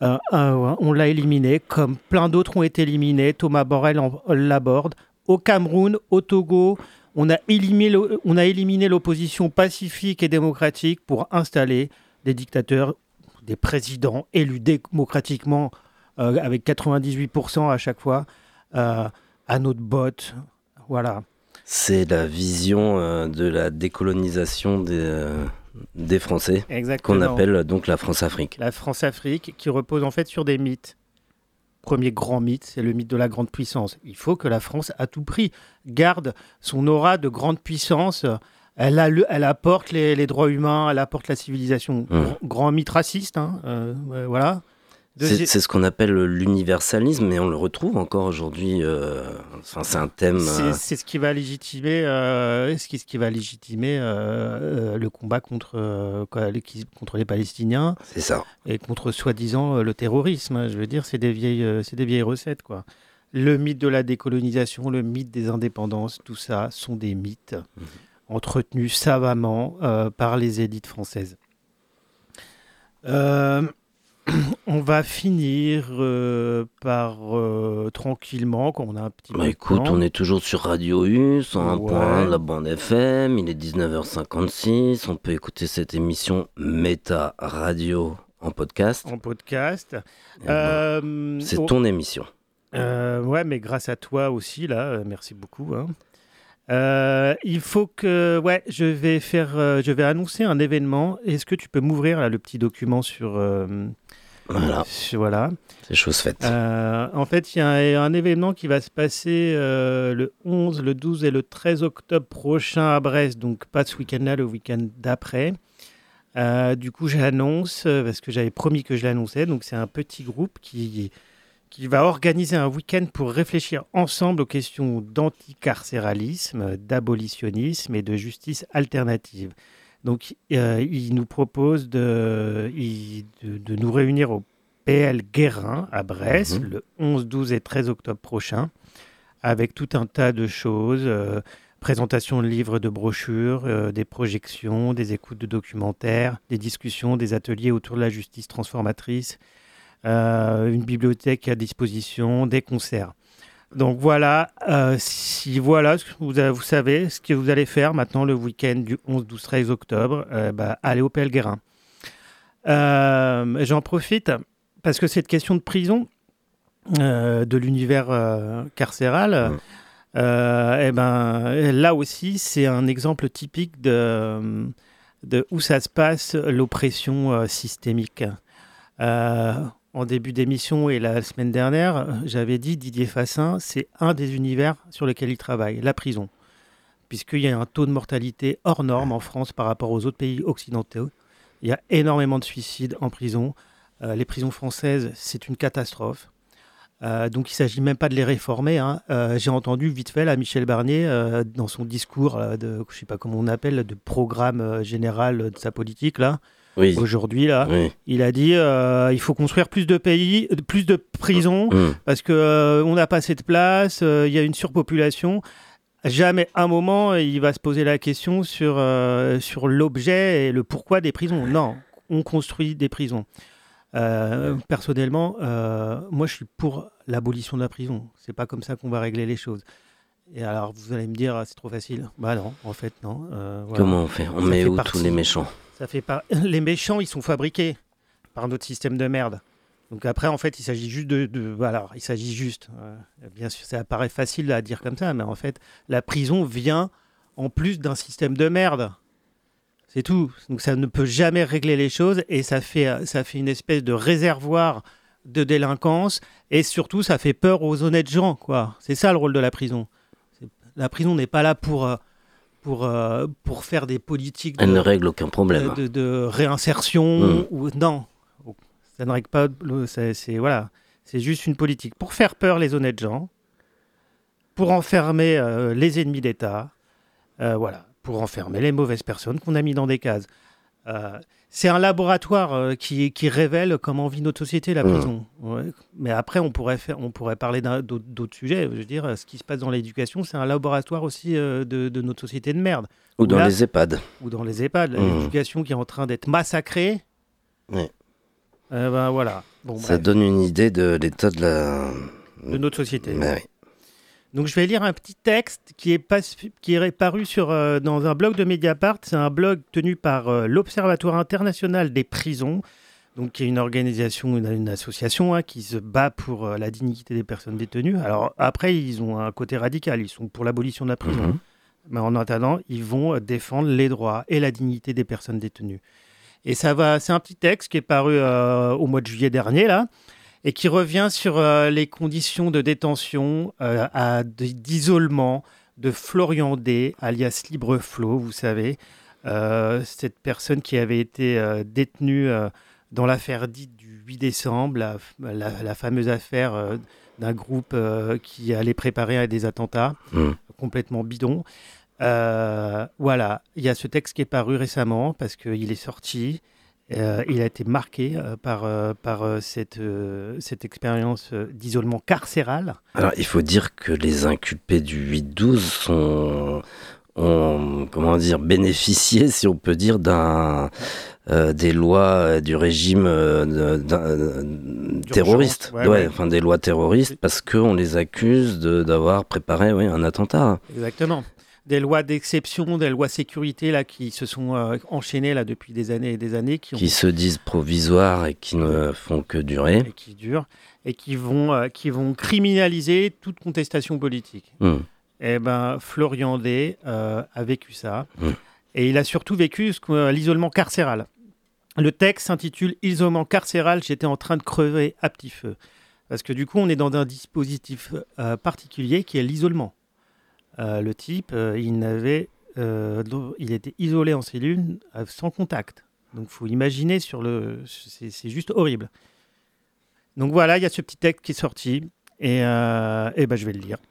comme plein d'autres ont été éliminés. Thomas Borrell l'aborde. Au Cameroun, au Togo, on a éliminé l'opposition pacifique et démocratique pour installer des dictateurs, des présidents élus démocratiquement avec 98% à chaque fois à notre botte. Voilà. C'est la vision de la décolonisation des Français. Exactement. Qu'on appelle donc la France-Afrique. La France-Afrique qui repose en fait sur des mythes. Premier grand mythe, c'est le mythe de la grande puissance. Il faut que la France, à tout prix, garde son aura de grande puissance. Elle apporte les droits humains, elle apporte la civilisation. Grand mythe raciste, voilà. C'est ce qu'on appelle l'universalisme, mais on le retrouve encore aujourd'hui. C'est un thème. C'est ce qui va légitimer, le combat contre les Palestiniens. C'est ça. Et contre soi-disant le terrorisme. Je veux dire, c'est des vieilles recettes, quoi. Le mythe de la décolonisation, le mythe des indépendances, tout ça sont des mythes entretenus savamment par les élites françaises. On va finir par tranquillement, quand on a un petit peu de écoute, temps. on est toujours sur Radio U, 101.1, la bande FM, il est 19h56, on peut écouter cette émission Méta Radio en podcast. C'est ton émission. Ouais, mais grâce à toi aussi, là, merci beaucoup. Il faut que... Ouais, je vais annoncer un événement. Est-ce que tu peux m'ouvrir là, le petit document sur... Voilà. C'est chose faite. En fait, il y a un événement qui va se passer le 11, le 12 et le 13 octobre prochain à Brest. Donc, pas ce week-end-là, le week-end d'après. Du coup, j'annonce, parce que j'avais promis que je l'annonçais. Donc, c'est un petit groupe qui va organiser un week-end pour réfléchir ensemble aux questions d'anticarcéralisme, d'abolitionnisme et de justice alternative. Donc, il nous propose de nous réunir au PL Guérin à Brest le 11, 12 et 13 octobre prochain avec tout un tas de choses, présentation de livres, de brochures, des projections, des écoutes de documentaires, des discussions, des ateliers autour de la justice transformatrice, une bibliothèque à disposition, des concerts. Donc voilà, voilà ce que vous savez, ce que vous allez faire maintenant le week-end du 11, 12, 13 octobre, allez au PL Guérin. J'en profite parce que cette question de prison, de l'univers carcéral, là aussi c'est un exemple typique de où ça se passe l'oppression systémique. En début d'émission et la semaine dernière, j'avais dit Didier Fassin, c'est un des univers sur lesquels il travaille, la prison. Puisqu'il y a un taux de mortalité hors norme en France par rapport aux autres pays occidentaux. Il y a énormément de suicides en prison. Les prisons françaises, c'est une catastrophe. Donc il ne s'agit même pas de les réformer. J'ai entendu vite fait là, Michel Barnier, dans son discours, je ne sais pas comment on appelle, de programme général de sa politique, là. aujourd'hui, là, il a dit il faut construire plus de prisons, parce qu'on n'a pas assez de place, il y a une surpopulation. Jamais un moment, il va se poser la question sur l'objet et le pourquoi des prisons. Non, on construit des prisons. Personnellement, moi, je suis pour l'abolition de la prison. C'est pas comme ça qu'on va régler les choses. Et alors, vous allez me dire, c'est trop facile. Bah non, en fait, non. Voilà. Comment on fait ? On met où tous les méchants ? Les méchants, ils sont fabriqués par notre système de merde. Donc après, en fait, il s'agit juste bien sûr, ça paraît facile à dire comme ça, mais en fait, la prison vient en plus d'un système de merde. C'est tout. Donc ça ne peut jamais régler les choses et ça fait une espèce de réservoir de délinquance et surtout, ça fait peur aux honnêtes gens, quoi. C'est ça le rôle de la prison. La prison n'est pas là pour faire des politiques. Elle ne règle aucun problème. De réinsertion non. Ça ne règle pas. C'est juste une politique pour faire peur les honnêtes gens, pour enfermer les ennemis d'État, pour enfermer les mauvaises personnes qu'on a mis dans des cases. C'est un laboratoire qui révèle comment vit notre société, la prison. Ouais. Mais après, on pourrait parler d'autres sujets. Je veux dire, ce qui se passe dans l'éducation, c'est un laboratoire aussi de notre société de merde. Ou dans les EHPAD. L'éducation qui est en train d'être massacrée. Oui. Voilà. Bon, ça donne une idée de l'état de notre société. Oui. Donc je vais lire un petit texte qui est paru dans un blog de Mediapart. C'est un blog tenu par l'Observatoire international des prisons, donc qui est une organisation, une association qui se bat pour la dignité des personnes détenues. Alors après, ils ont un côté radical, ils sont pour l'abolition de la prison. Mais en attendant, ils vont défendre les droits et la dignité des personnes détenues. Et c'est un petit texte qui est paru au mois de juillet dernier, là, et qui revient sur les conditions de détention, d'isolement de Florian D, alias Libre Flo, vous savez, cette personne qui avait été détenue dans l'affaire dite du 8 décembre, la fameuse affaire d'un groupe qui allait préparer des attentats complètement bidons. Voilà, il y a ce texte qui est paru récemment parce qu'il est sorti. Il a été marqué par cette expérience d'isolement carcéral. Alors, il faut dire que les inculpés du 8-12 ont bénéficié, si on peut dire, des lois du régime terroriste. Des lois terroristes, parce qu'on les accuse d'avoir préparé un attentat. Exactement. Des lois d'exception, des lois sécurité là, qui se sont enchaînées là, depuis des années et des années. Qui se disent provisoires et qui ne font que durer. Et qui durent. Et qui vont criminaliser toute contestation politique. Et Florian D a vécu ça. Et il a surtout vécu l'isolement carcéral. Le texte s'intitule « Isolement carcéral, j'étais en train de crever à petit feu ». Parce que du coup, on est dans un dispositif particulier qui est l'isolement. Le type, il était isolé en cellule sans contact. Donc, il faut imaginer c'est juste horrible. Donc voilà, il y a ce petit texte qui est sorti et je vais le lire.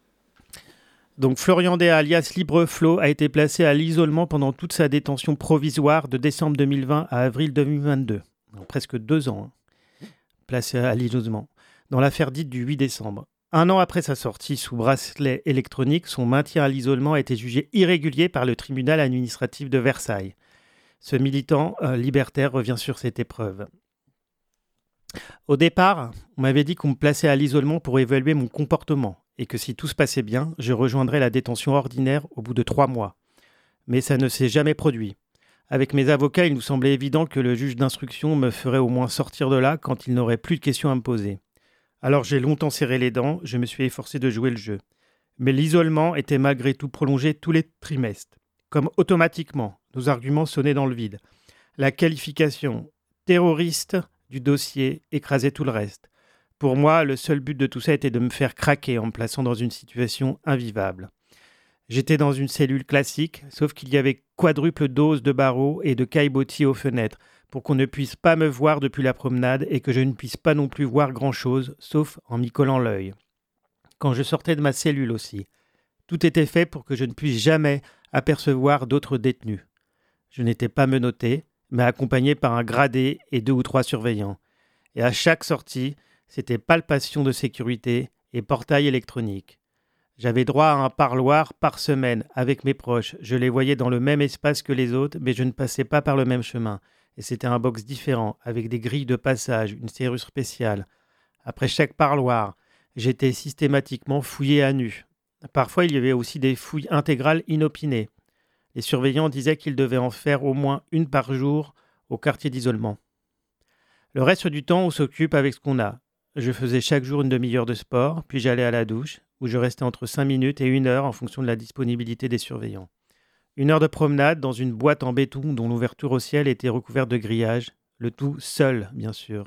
Donc, Florian D, alias Libre Flo, a été placé à l'isolement pendant toute sa détention provisoire de décembre 2020 à avril 2022. Donc, presque 2 ans, placé à l'isolement, dans l'affaire dite du 8 décembre. 1 an après sa sortie sous bracelet électronique, son maintien à l'isolement a été jugé irrégulier par le tribunal administratif de Versailles. Ce militant libertaire revient sur cette épreuve. Au départ, on m'avait dit qu'on me plaçait à l'isolement pour évaluer mon comportement et que si tout se passait bien, je rejoindrais la détention ordinaire au bout de 3 mois. Mais ça ne s'est jamais produit. Avec mes avocats, il nous semblait évident que le juge d'instruction me ferait au moins sortir de là quand il n'aurait plus de questions à me poser. Alors j'ai longtemps serré les dents, je me suis efforcé de jouer le jeu. Mais l'isolement était malgré tout prolongé tous les trimestres. Comme automatiquement, nos arguments sonnaient dans le vide. La qualification terroriste du dossier écrasait tout le reste. Pour moi, le seul but de tout ça était de me faire craquer en me plaçant dans une situation invivable. J'étais dans une cellule classique, sauf qu'il y avait quadruple dose de barreaux et de caillebotis aux fenêtres, pour qu'on ne puisse pas me voir depuis la promenade et que je ne puisse pas non plus voir grand-chose, sauf en m'y collant l'œil. Quand je sortais de ma cellule aussi, tout était fait pour que je ne puisse jamais apercevoir d'autres détenus. Je n'étais pas menotté, mais accompagné par un gradé et 2 ou 3 surveillants. Et à chaque sortie, c'était palpation de sécurité et portail électronique. J'avais droit à un parloir par semaine avec mes proches. Je les voyais dans le même espace que les autres, mais je ne passais pas par le même chemin. Et c'était un box différent, avec des grilles de passage, une serrure spéciale. Après chaque parloir, j'étais systématiquement fouillé à nu. Parfois, il y avait aussi des fouilles intégrales inopinées. Les surveillants disaient qu'ils devaient en faire au moins une par jour au quartier d'isolement. Le reste du temps, on s'occupe avec ce qu'on a. Je faisais chaque jour une demi-heure de sport, puis j'allais à la douche, où je restais entre 5 minutes et 1 heure en fonction de la disponibilité des surveillants. 1 heure de promenade dans une boîte en béton dont l'ouverture au ciel était recouverte de grillages, le tout seul, bien sûr.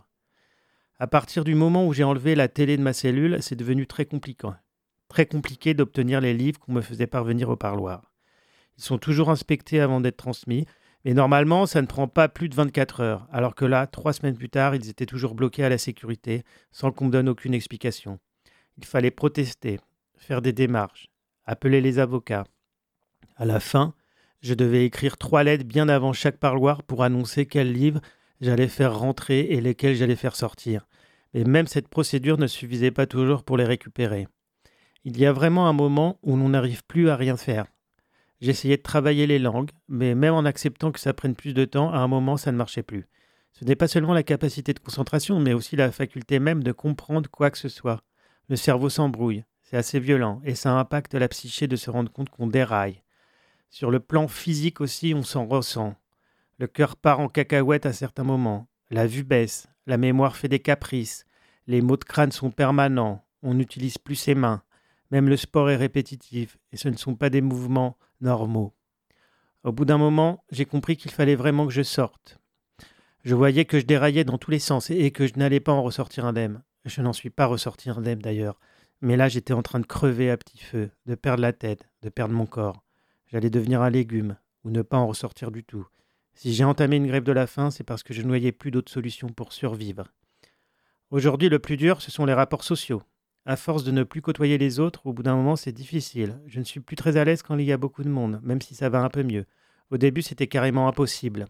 À partir du moment où j'ai enlevé la télé de ma cellule, c'est devenu très compliqué d'obtenir les livres qu'on me faisait parvenir au parloir. Ils sont toujours inspectés avant d'être transmis, mais normalement, ça ne prend pas plus de 24 heures, alors que là, 3 semaines plus tard, ils étaient toujours bloqués à la sécurité, sans qu'on me donne aucune explication. Il fallait protester, faire des démarches, appeler les avocats. À la fin, je devais écrire 3 lettres bien avant chaque parloir pour annoncer quels livres j'allais faire rentrer et lesquels j'allais faire sortir. Mais même cette procédure ne suffisait pas toujours pour les récupérer. Il y a vraiment un moment où l'on n'arrive plus à rien faire. J'essayais de travailler les langues, mais même en acceptant que ça prenne plus de temps, à un moment, ça ne marchait plus. Ce n'est pas seulement la capacité de concentration, mais aussi la faculté même de comprendre quoi que ce soit. Le cerveau s'embrouille, c'est assez violent, et ça impacte la psyché de se rendre compte qu'on déraille. Sur le plan physique aussi, on s'en ressent. Le cœur part en cacahuète à certains moments, la vue baisse, la mémoire fait des caprices, les maux de crâne sont permanents, on n'utilise plus ses mains. Même le sport est répétitif, et ce ne sont pas des mouvements normaux. Au bout d'un moment, j'ai compris qu'il fallait vraiment que je sorte. Je voyais que je déraillais dans tous les sens et que je n'allais pas en ressortir indemne. Je n'en suis pas ressorti indemne d'ailleurs. Mais là, j'étais en train de crever à petit feu, de perdre la tête, de perdre mon corps. J'allais devenir un légume, ou ne pas en ressortir du tout. Si j'ai entamé une grève de la faim, c'est parce que je ne voyais plus d'autres solutions pour survivre. Aujourd'hui, le plus dur, ce sont les rapports sociaux. À force de ne plus côtoyer les autres, au bout d'un moment, c'est difficile. Je ne suis plus très à l'aise quand il y a beaucoup de monde, même si ça va un peu mieux. Au début, c'était carrément impossible.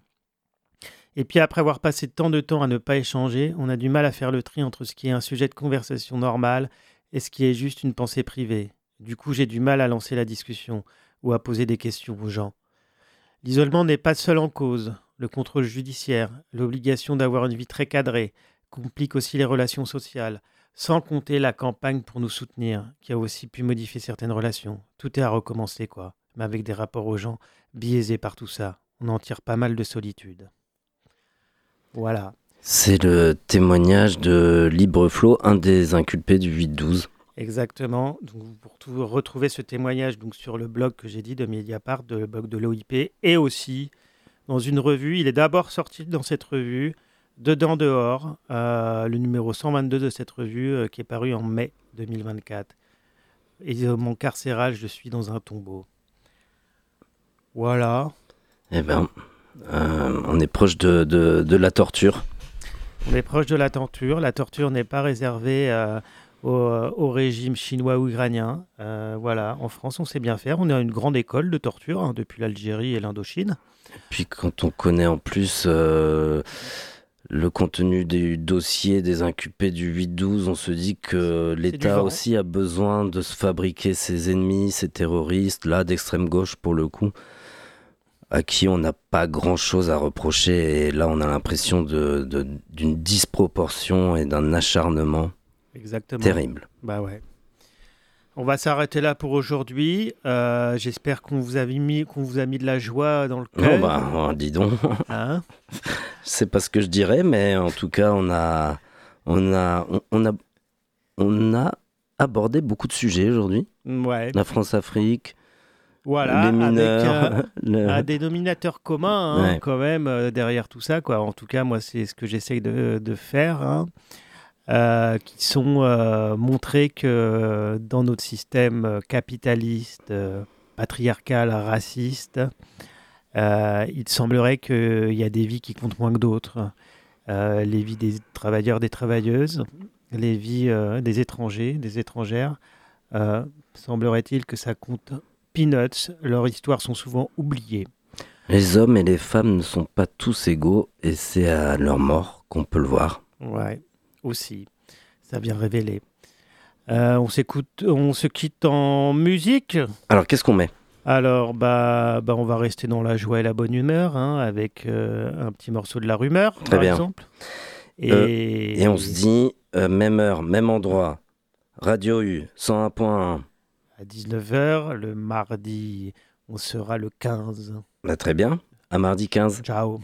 Et puis après avoir passé tant de temps à ne pas échanger, on a du mal à faire le tri entre ce qui est un sujet de conversation normal et ce qui est juste une pensée privée. Du coup, j'ai du mal à lancer la discussion ou à poser des questions aux gens. L'isolement n'est pas seul en cause. Le contrôle judiciaire, l'obligation d'avoir une vie très cadrée, complique aussi les relations sociales. Sans compter la campagne pour nous soutenir, qui a aussi pu modifier certaines relations. Tout est à recommencer, quoi. Mais avec des rapports aux gens biaisés par tout ça. On en tire pas mal de solitude. Voilà. C'est le témoignage de Libreflow, un des inculpés du 8-12. Exactement. Donc, pour retrouver ce témoignage donc, sur le blog que j'ai dit de Mediapart, le blog de l'OIP, et aussi dans une revue. Il est d'abord sorti dans cette revue, Dedans dehors, le numéro 122 de cette revue qui est paru en mai 2024. Isolement carcéral, je suis dans un tombeau. Voilà. Eh ben, on est proche de la torture. On est proche de la torture. La torture n'est pas réservée au régime chinois ou iranien. Voilà, en France, on sait bien faire. On a une grande école de torture depuis l'Algérie et l'Indochine. Et puis quand on connaît en plus le contenu du dossier des inculpés du 8-12, on se dit que l'État aussi a besoin de se fabriquer ses ennemis, ses terroristes, là d'extrême gauche pour le coup, à qui on n'a pas grand-chose à reprocher. Et là, on a l'impression d'une disproportion et d'un acharnement terrible. Bah ouais. On va s'arrêter là pour aujourd'hui. J'espère qu'on vous a mis de la joie dans le cœur. Dis donc. Hein? C'est pas ce que je dirais, mais en tout cas, on a abordé beaucoup de sujets aujourd'hui. Ouais. La France-Afrique. Voilà, les mineurs, avec un dénominateur commun quand même derrière tout ça, quoi. En tout cas, moi, c'est ce que j'essaye de faire. Qui sont montrés que dans notre système capitaliste, patriarcal, raciste, il semblerait qu'il y a des vies qui comptent moins que d'autres. Les vies des travailleurs, des travailleuses, les vies des étrangers, des étrangères. Semblerait-il que ça compte peanuts. Leurs histoires sont souvent oubliées. Les hommes et les femmes ne sont pas tous égaux et c'est à leur mort qu'on peut le voir. Ouais, aussi. Ça vient révéler. On se quitte en musique. Alors, qu'est-ce qu'on met ? Alors, on va rester dans la joie et la bonne humeur, avec un petit morceau de La Rumeur, Très bien. exemple. Et on se dit, même heure, même endroit, Radio U, 101.1. À 19h, le mardi, on sera le 15. Très bien, à mardi 15. Ciao.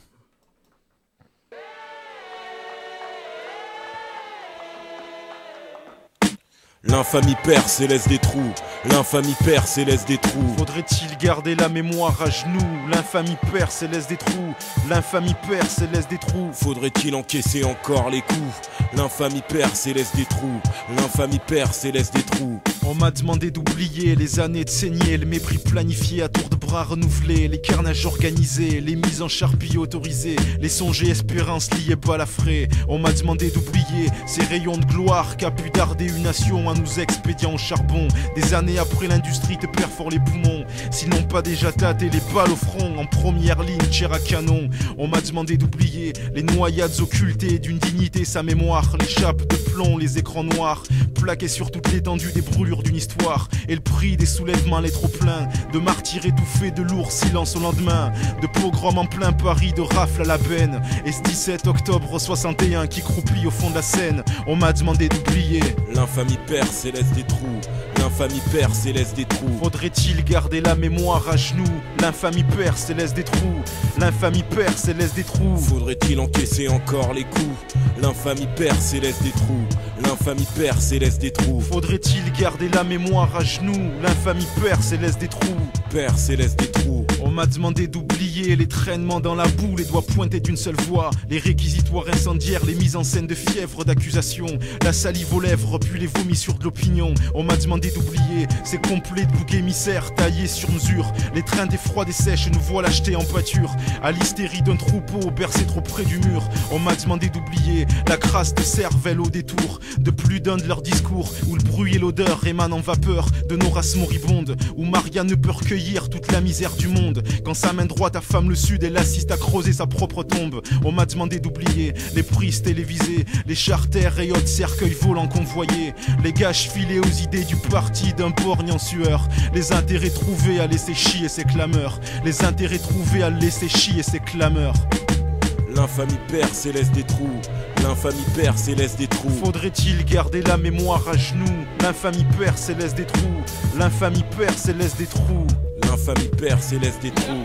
L'infamie perce et laisse des trous. L'infamie perce et laisse des trous. Faudrait-il garder la mémoire à genoux? L'infamie perce et laisse des trous. L'infamie perce et laisse des trous. Faudrait-il encaisser encore les coups? L'infamie perce et laisse des trous. L'infamie perce et laisse des trous. On m'a demandé d'oublier les années de saigner, le mépris planifié à tour de bras renouvelé, les carnages organisés, les mises en charpie autorisées, les songes et espérances liées balafrées. On m'a demandé d'oublier ces rayons de gloire qu'a pu darder une nation à nous expédiant au charbon. Des années après l'industrie te perfore les poumons, s'ils n'ont pas déjà tâté les balles au front. En première ligne, tir à canon. On m'a demandé d'oublier les noyades occultées d'une dignité sa mémoire, les chapes de plomb, les écrans noirs plaqués sur toute l'étendue des brûlures d'une histoire, et le prix des soulèvements l'est trop plein, de martyrs étouffés, de lourds silences au lendemain, de pogroms en plein Paris, de rafles à la benne, et ce 17 octobre 61 qui croupit au fond de la Seine. On m'a demandé d'oublier. L'infamie perce et laisse des trous. L'infamie perce et laisse des trous. Faudrait-il garder la mémoire à genoux? L'infamie perce et laisse des trous. L'infamie perce et laisse des trous. Faudrait-il encaisser encore les coups? L'infamie perce et laisse des trous. L'infamie perce et laisse des trous. Faudrait-il garder la mémoire à genoux? L'infamie perce et laisse des trous. Perce et laisse des trous. On m'a demandé d'oublier les traînements dans la boue, les doigts pointés d'une seule voix, les réquisitoires incendiaires, les mises en scène de fièvre d'accusation, la salive aux lèvres puis les vomis sur de l'opinion. On m'a demandé d'oublier ces complets de boucs émissaires taillés sur mesure, les trains des froides et sèches nous voilà jetés en pâture, à l'hystérie d'un troupeau bercé trop près du mur. On m'a demandé d'oublier la crasse de cervelle au détour de plus d'un de leurs discours, où le bruit et l'odeur émanent en vapeur de nos races moribondes, où Maria ne peut recueillir toute la misère du monde. Quand sa main droite affame le sud, elle assiste à creuser sa propre tombe. On m'a demandé d'oublier les prises télévisées, les charters et autres cercueils volants convoyés, les gages filés aux idées du parti d'un borgne en sueur, les intérêts trouvés à laisser chier ses clameurs, les intérêts trouvés à laisser chier ses clameurs. L'infamie perce et laisse des trous. L'infamie perce et laisse des trous. Faudrait-il garder la mémoire à genoux? L'infamie perce et laisse des trous. L'infamie perce et laisse des trous. L'infamie perce et laisse des trous.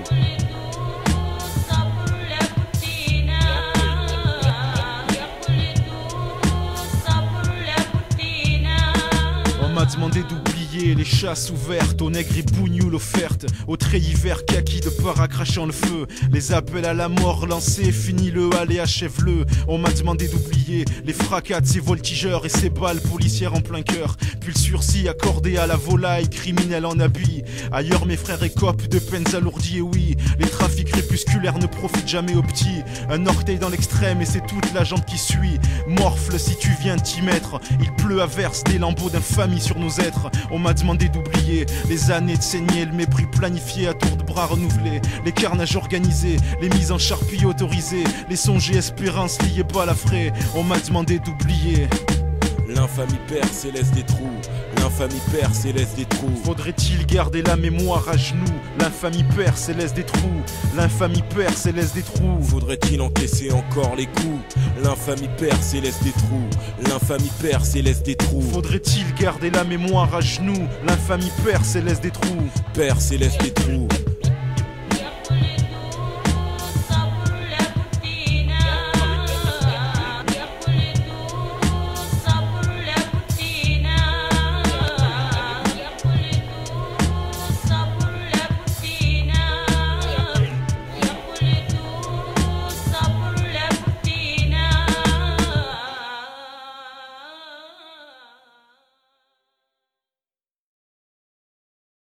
On m'a demandé d'oublier les chasses ouvertes, aux nègres et bougnoules offertes, aux treillis verts kaki de para crachant le feu, les appels à la mort lancés, finis-le, allez achève-le. On m'a demandé d'oublier les fracas de ces voltigeurs et ces balles policières en plein cœur, puis le sursis accordé à la volaille criminelle en habit. Ailleurs mes frères écopent de peines alourdies, et oui, les trafics crépusculaires ne profitent jamais aux petits. Un orteil dans l'extrême et c'est toute la jambe qui suit. Morfle si tu viens t'y mettre, il pleut à verse des lambeaux d'infamie sur nos êtres. On m'a demandé d'oublier les années de saigner, le mépris planifié à tour de bras renouvelés, les carnages organisés, les mises en charpie autorisées, les songes et espérances liées balafrées. On m'a demandé d'oublier. L'infamie perce et laisse des trous. L'infamie perce et laisse des trous. Faudrait-il garder la mémoire à genoux? L'infamie perce et laisse des trous. L'infamie perce et laisse des trous. Faudrait-il encaisser encore les coups? L'infamie perce et laisse des trous. L'infamie perce et laisse des trous. Faudrait-il garder la mémoire à genoux? L'infamie perce et laisse des trous. Perce et laisse des trous.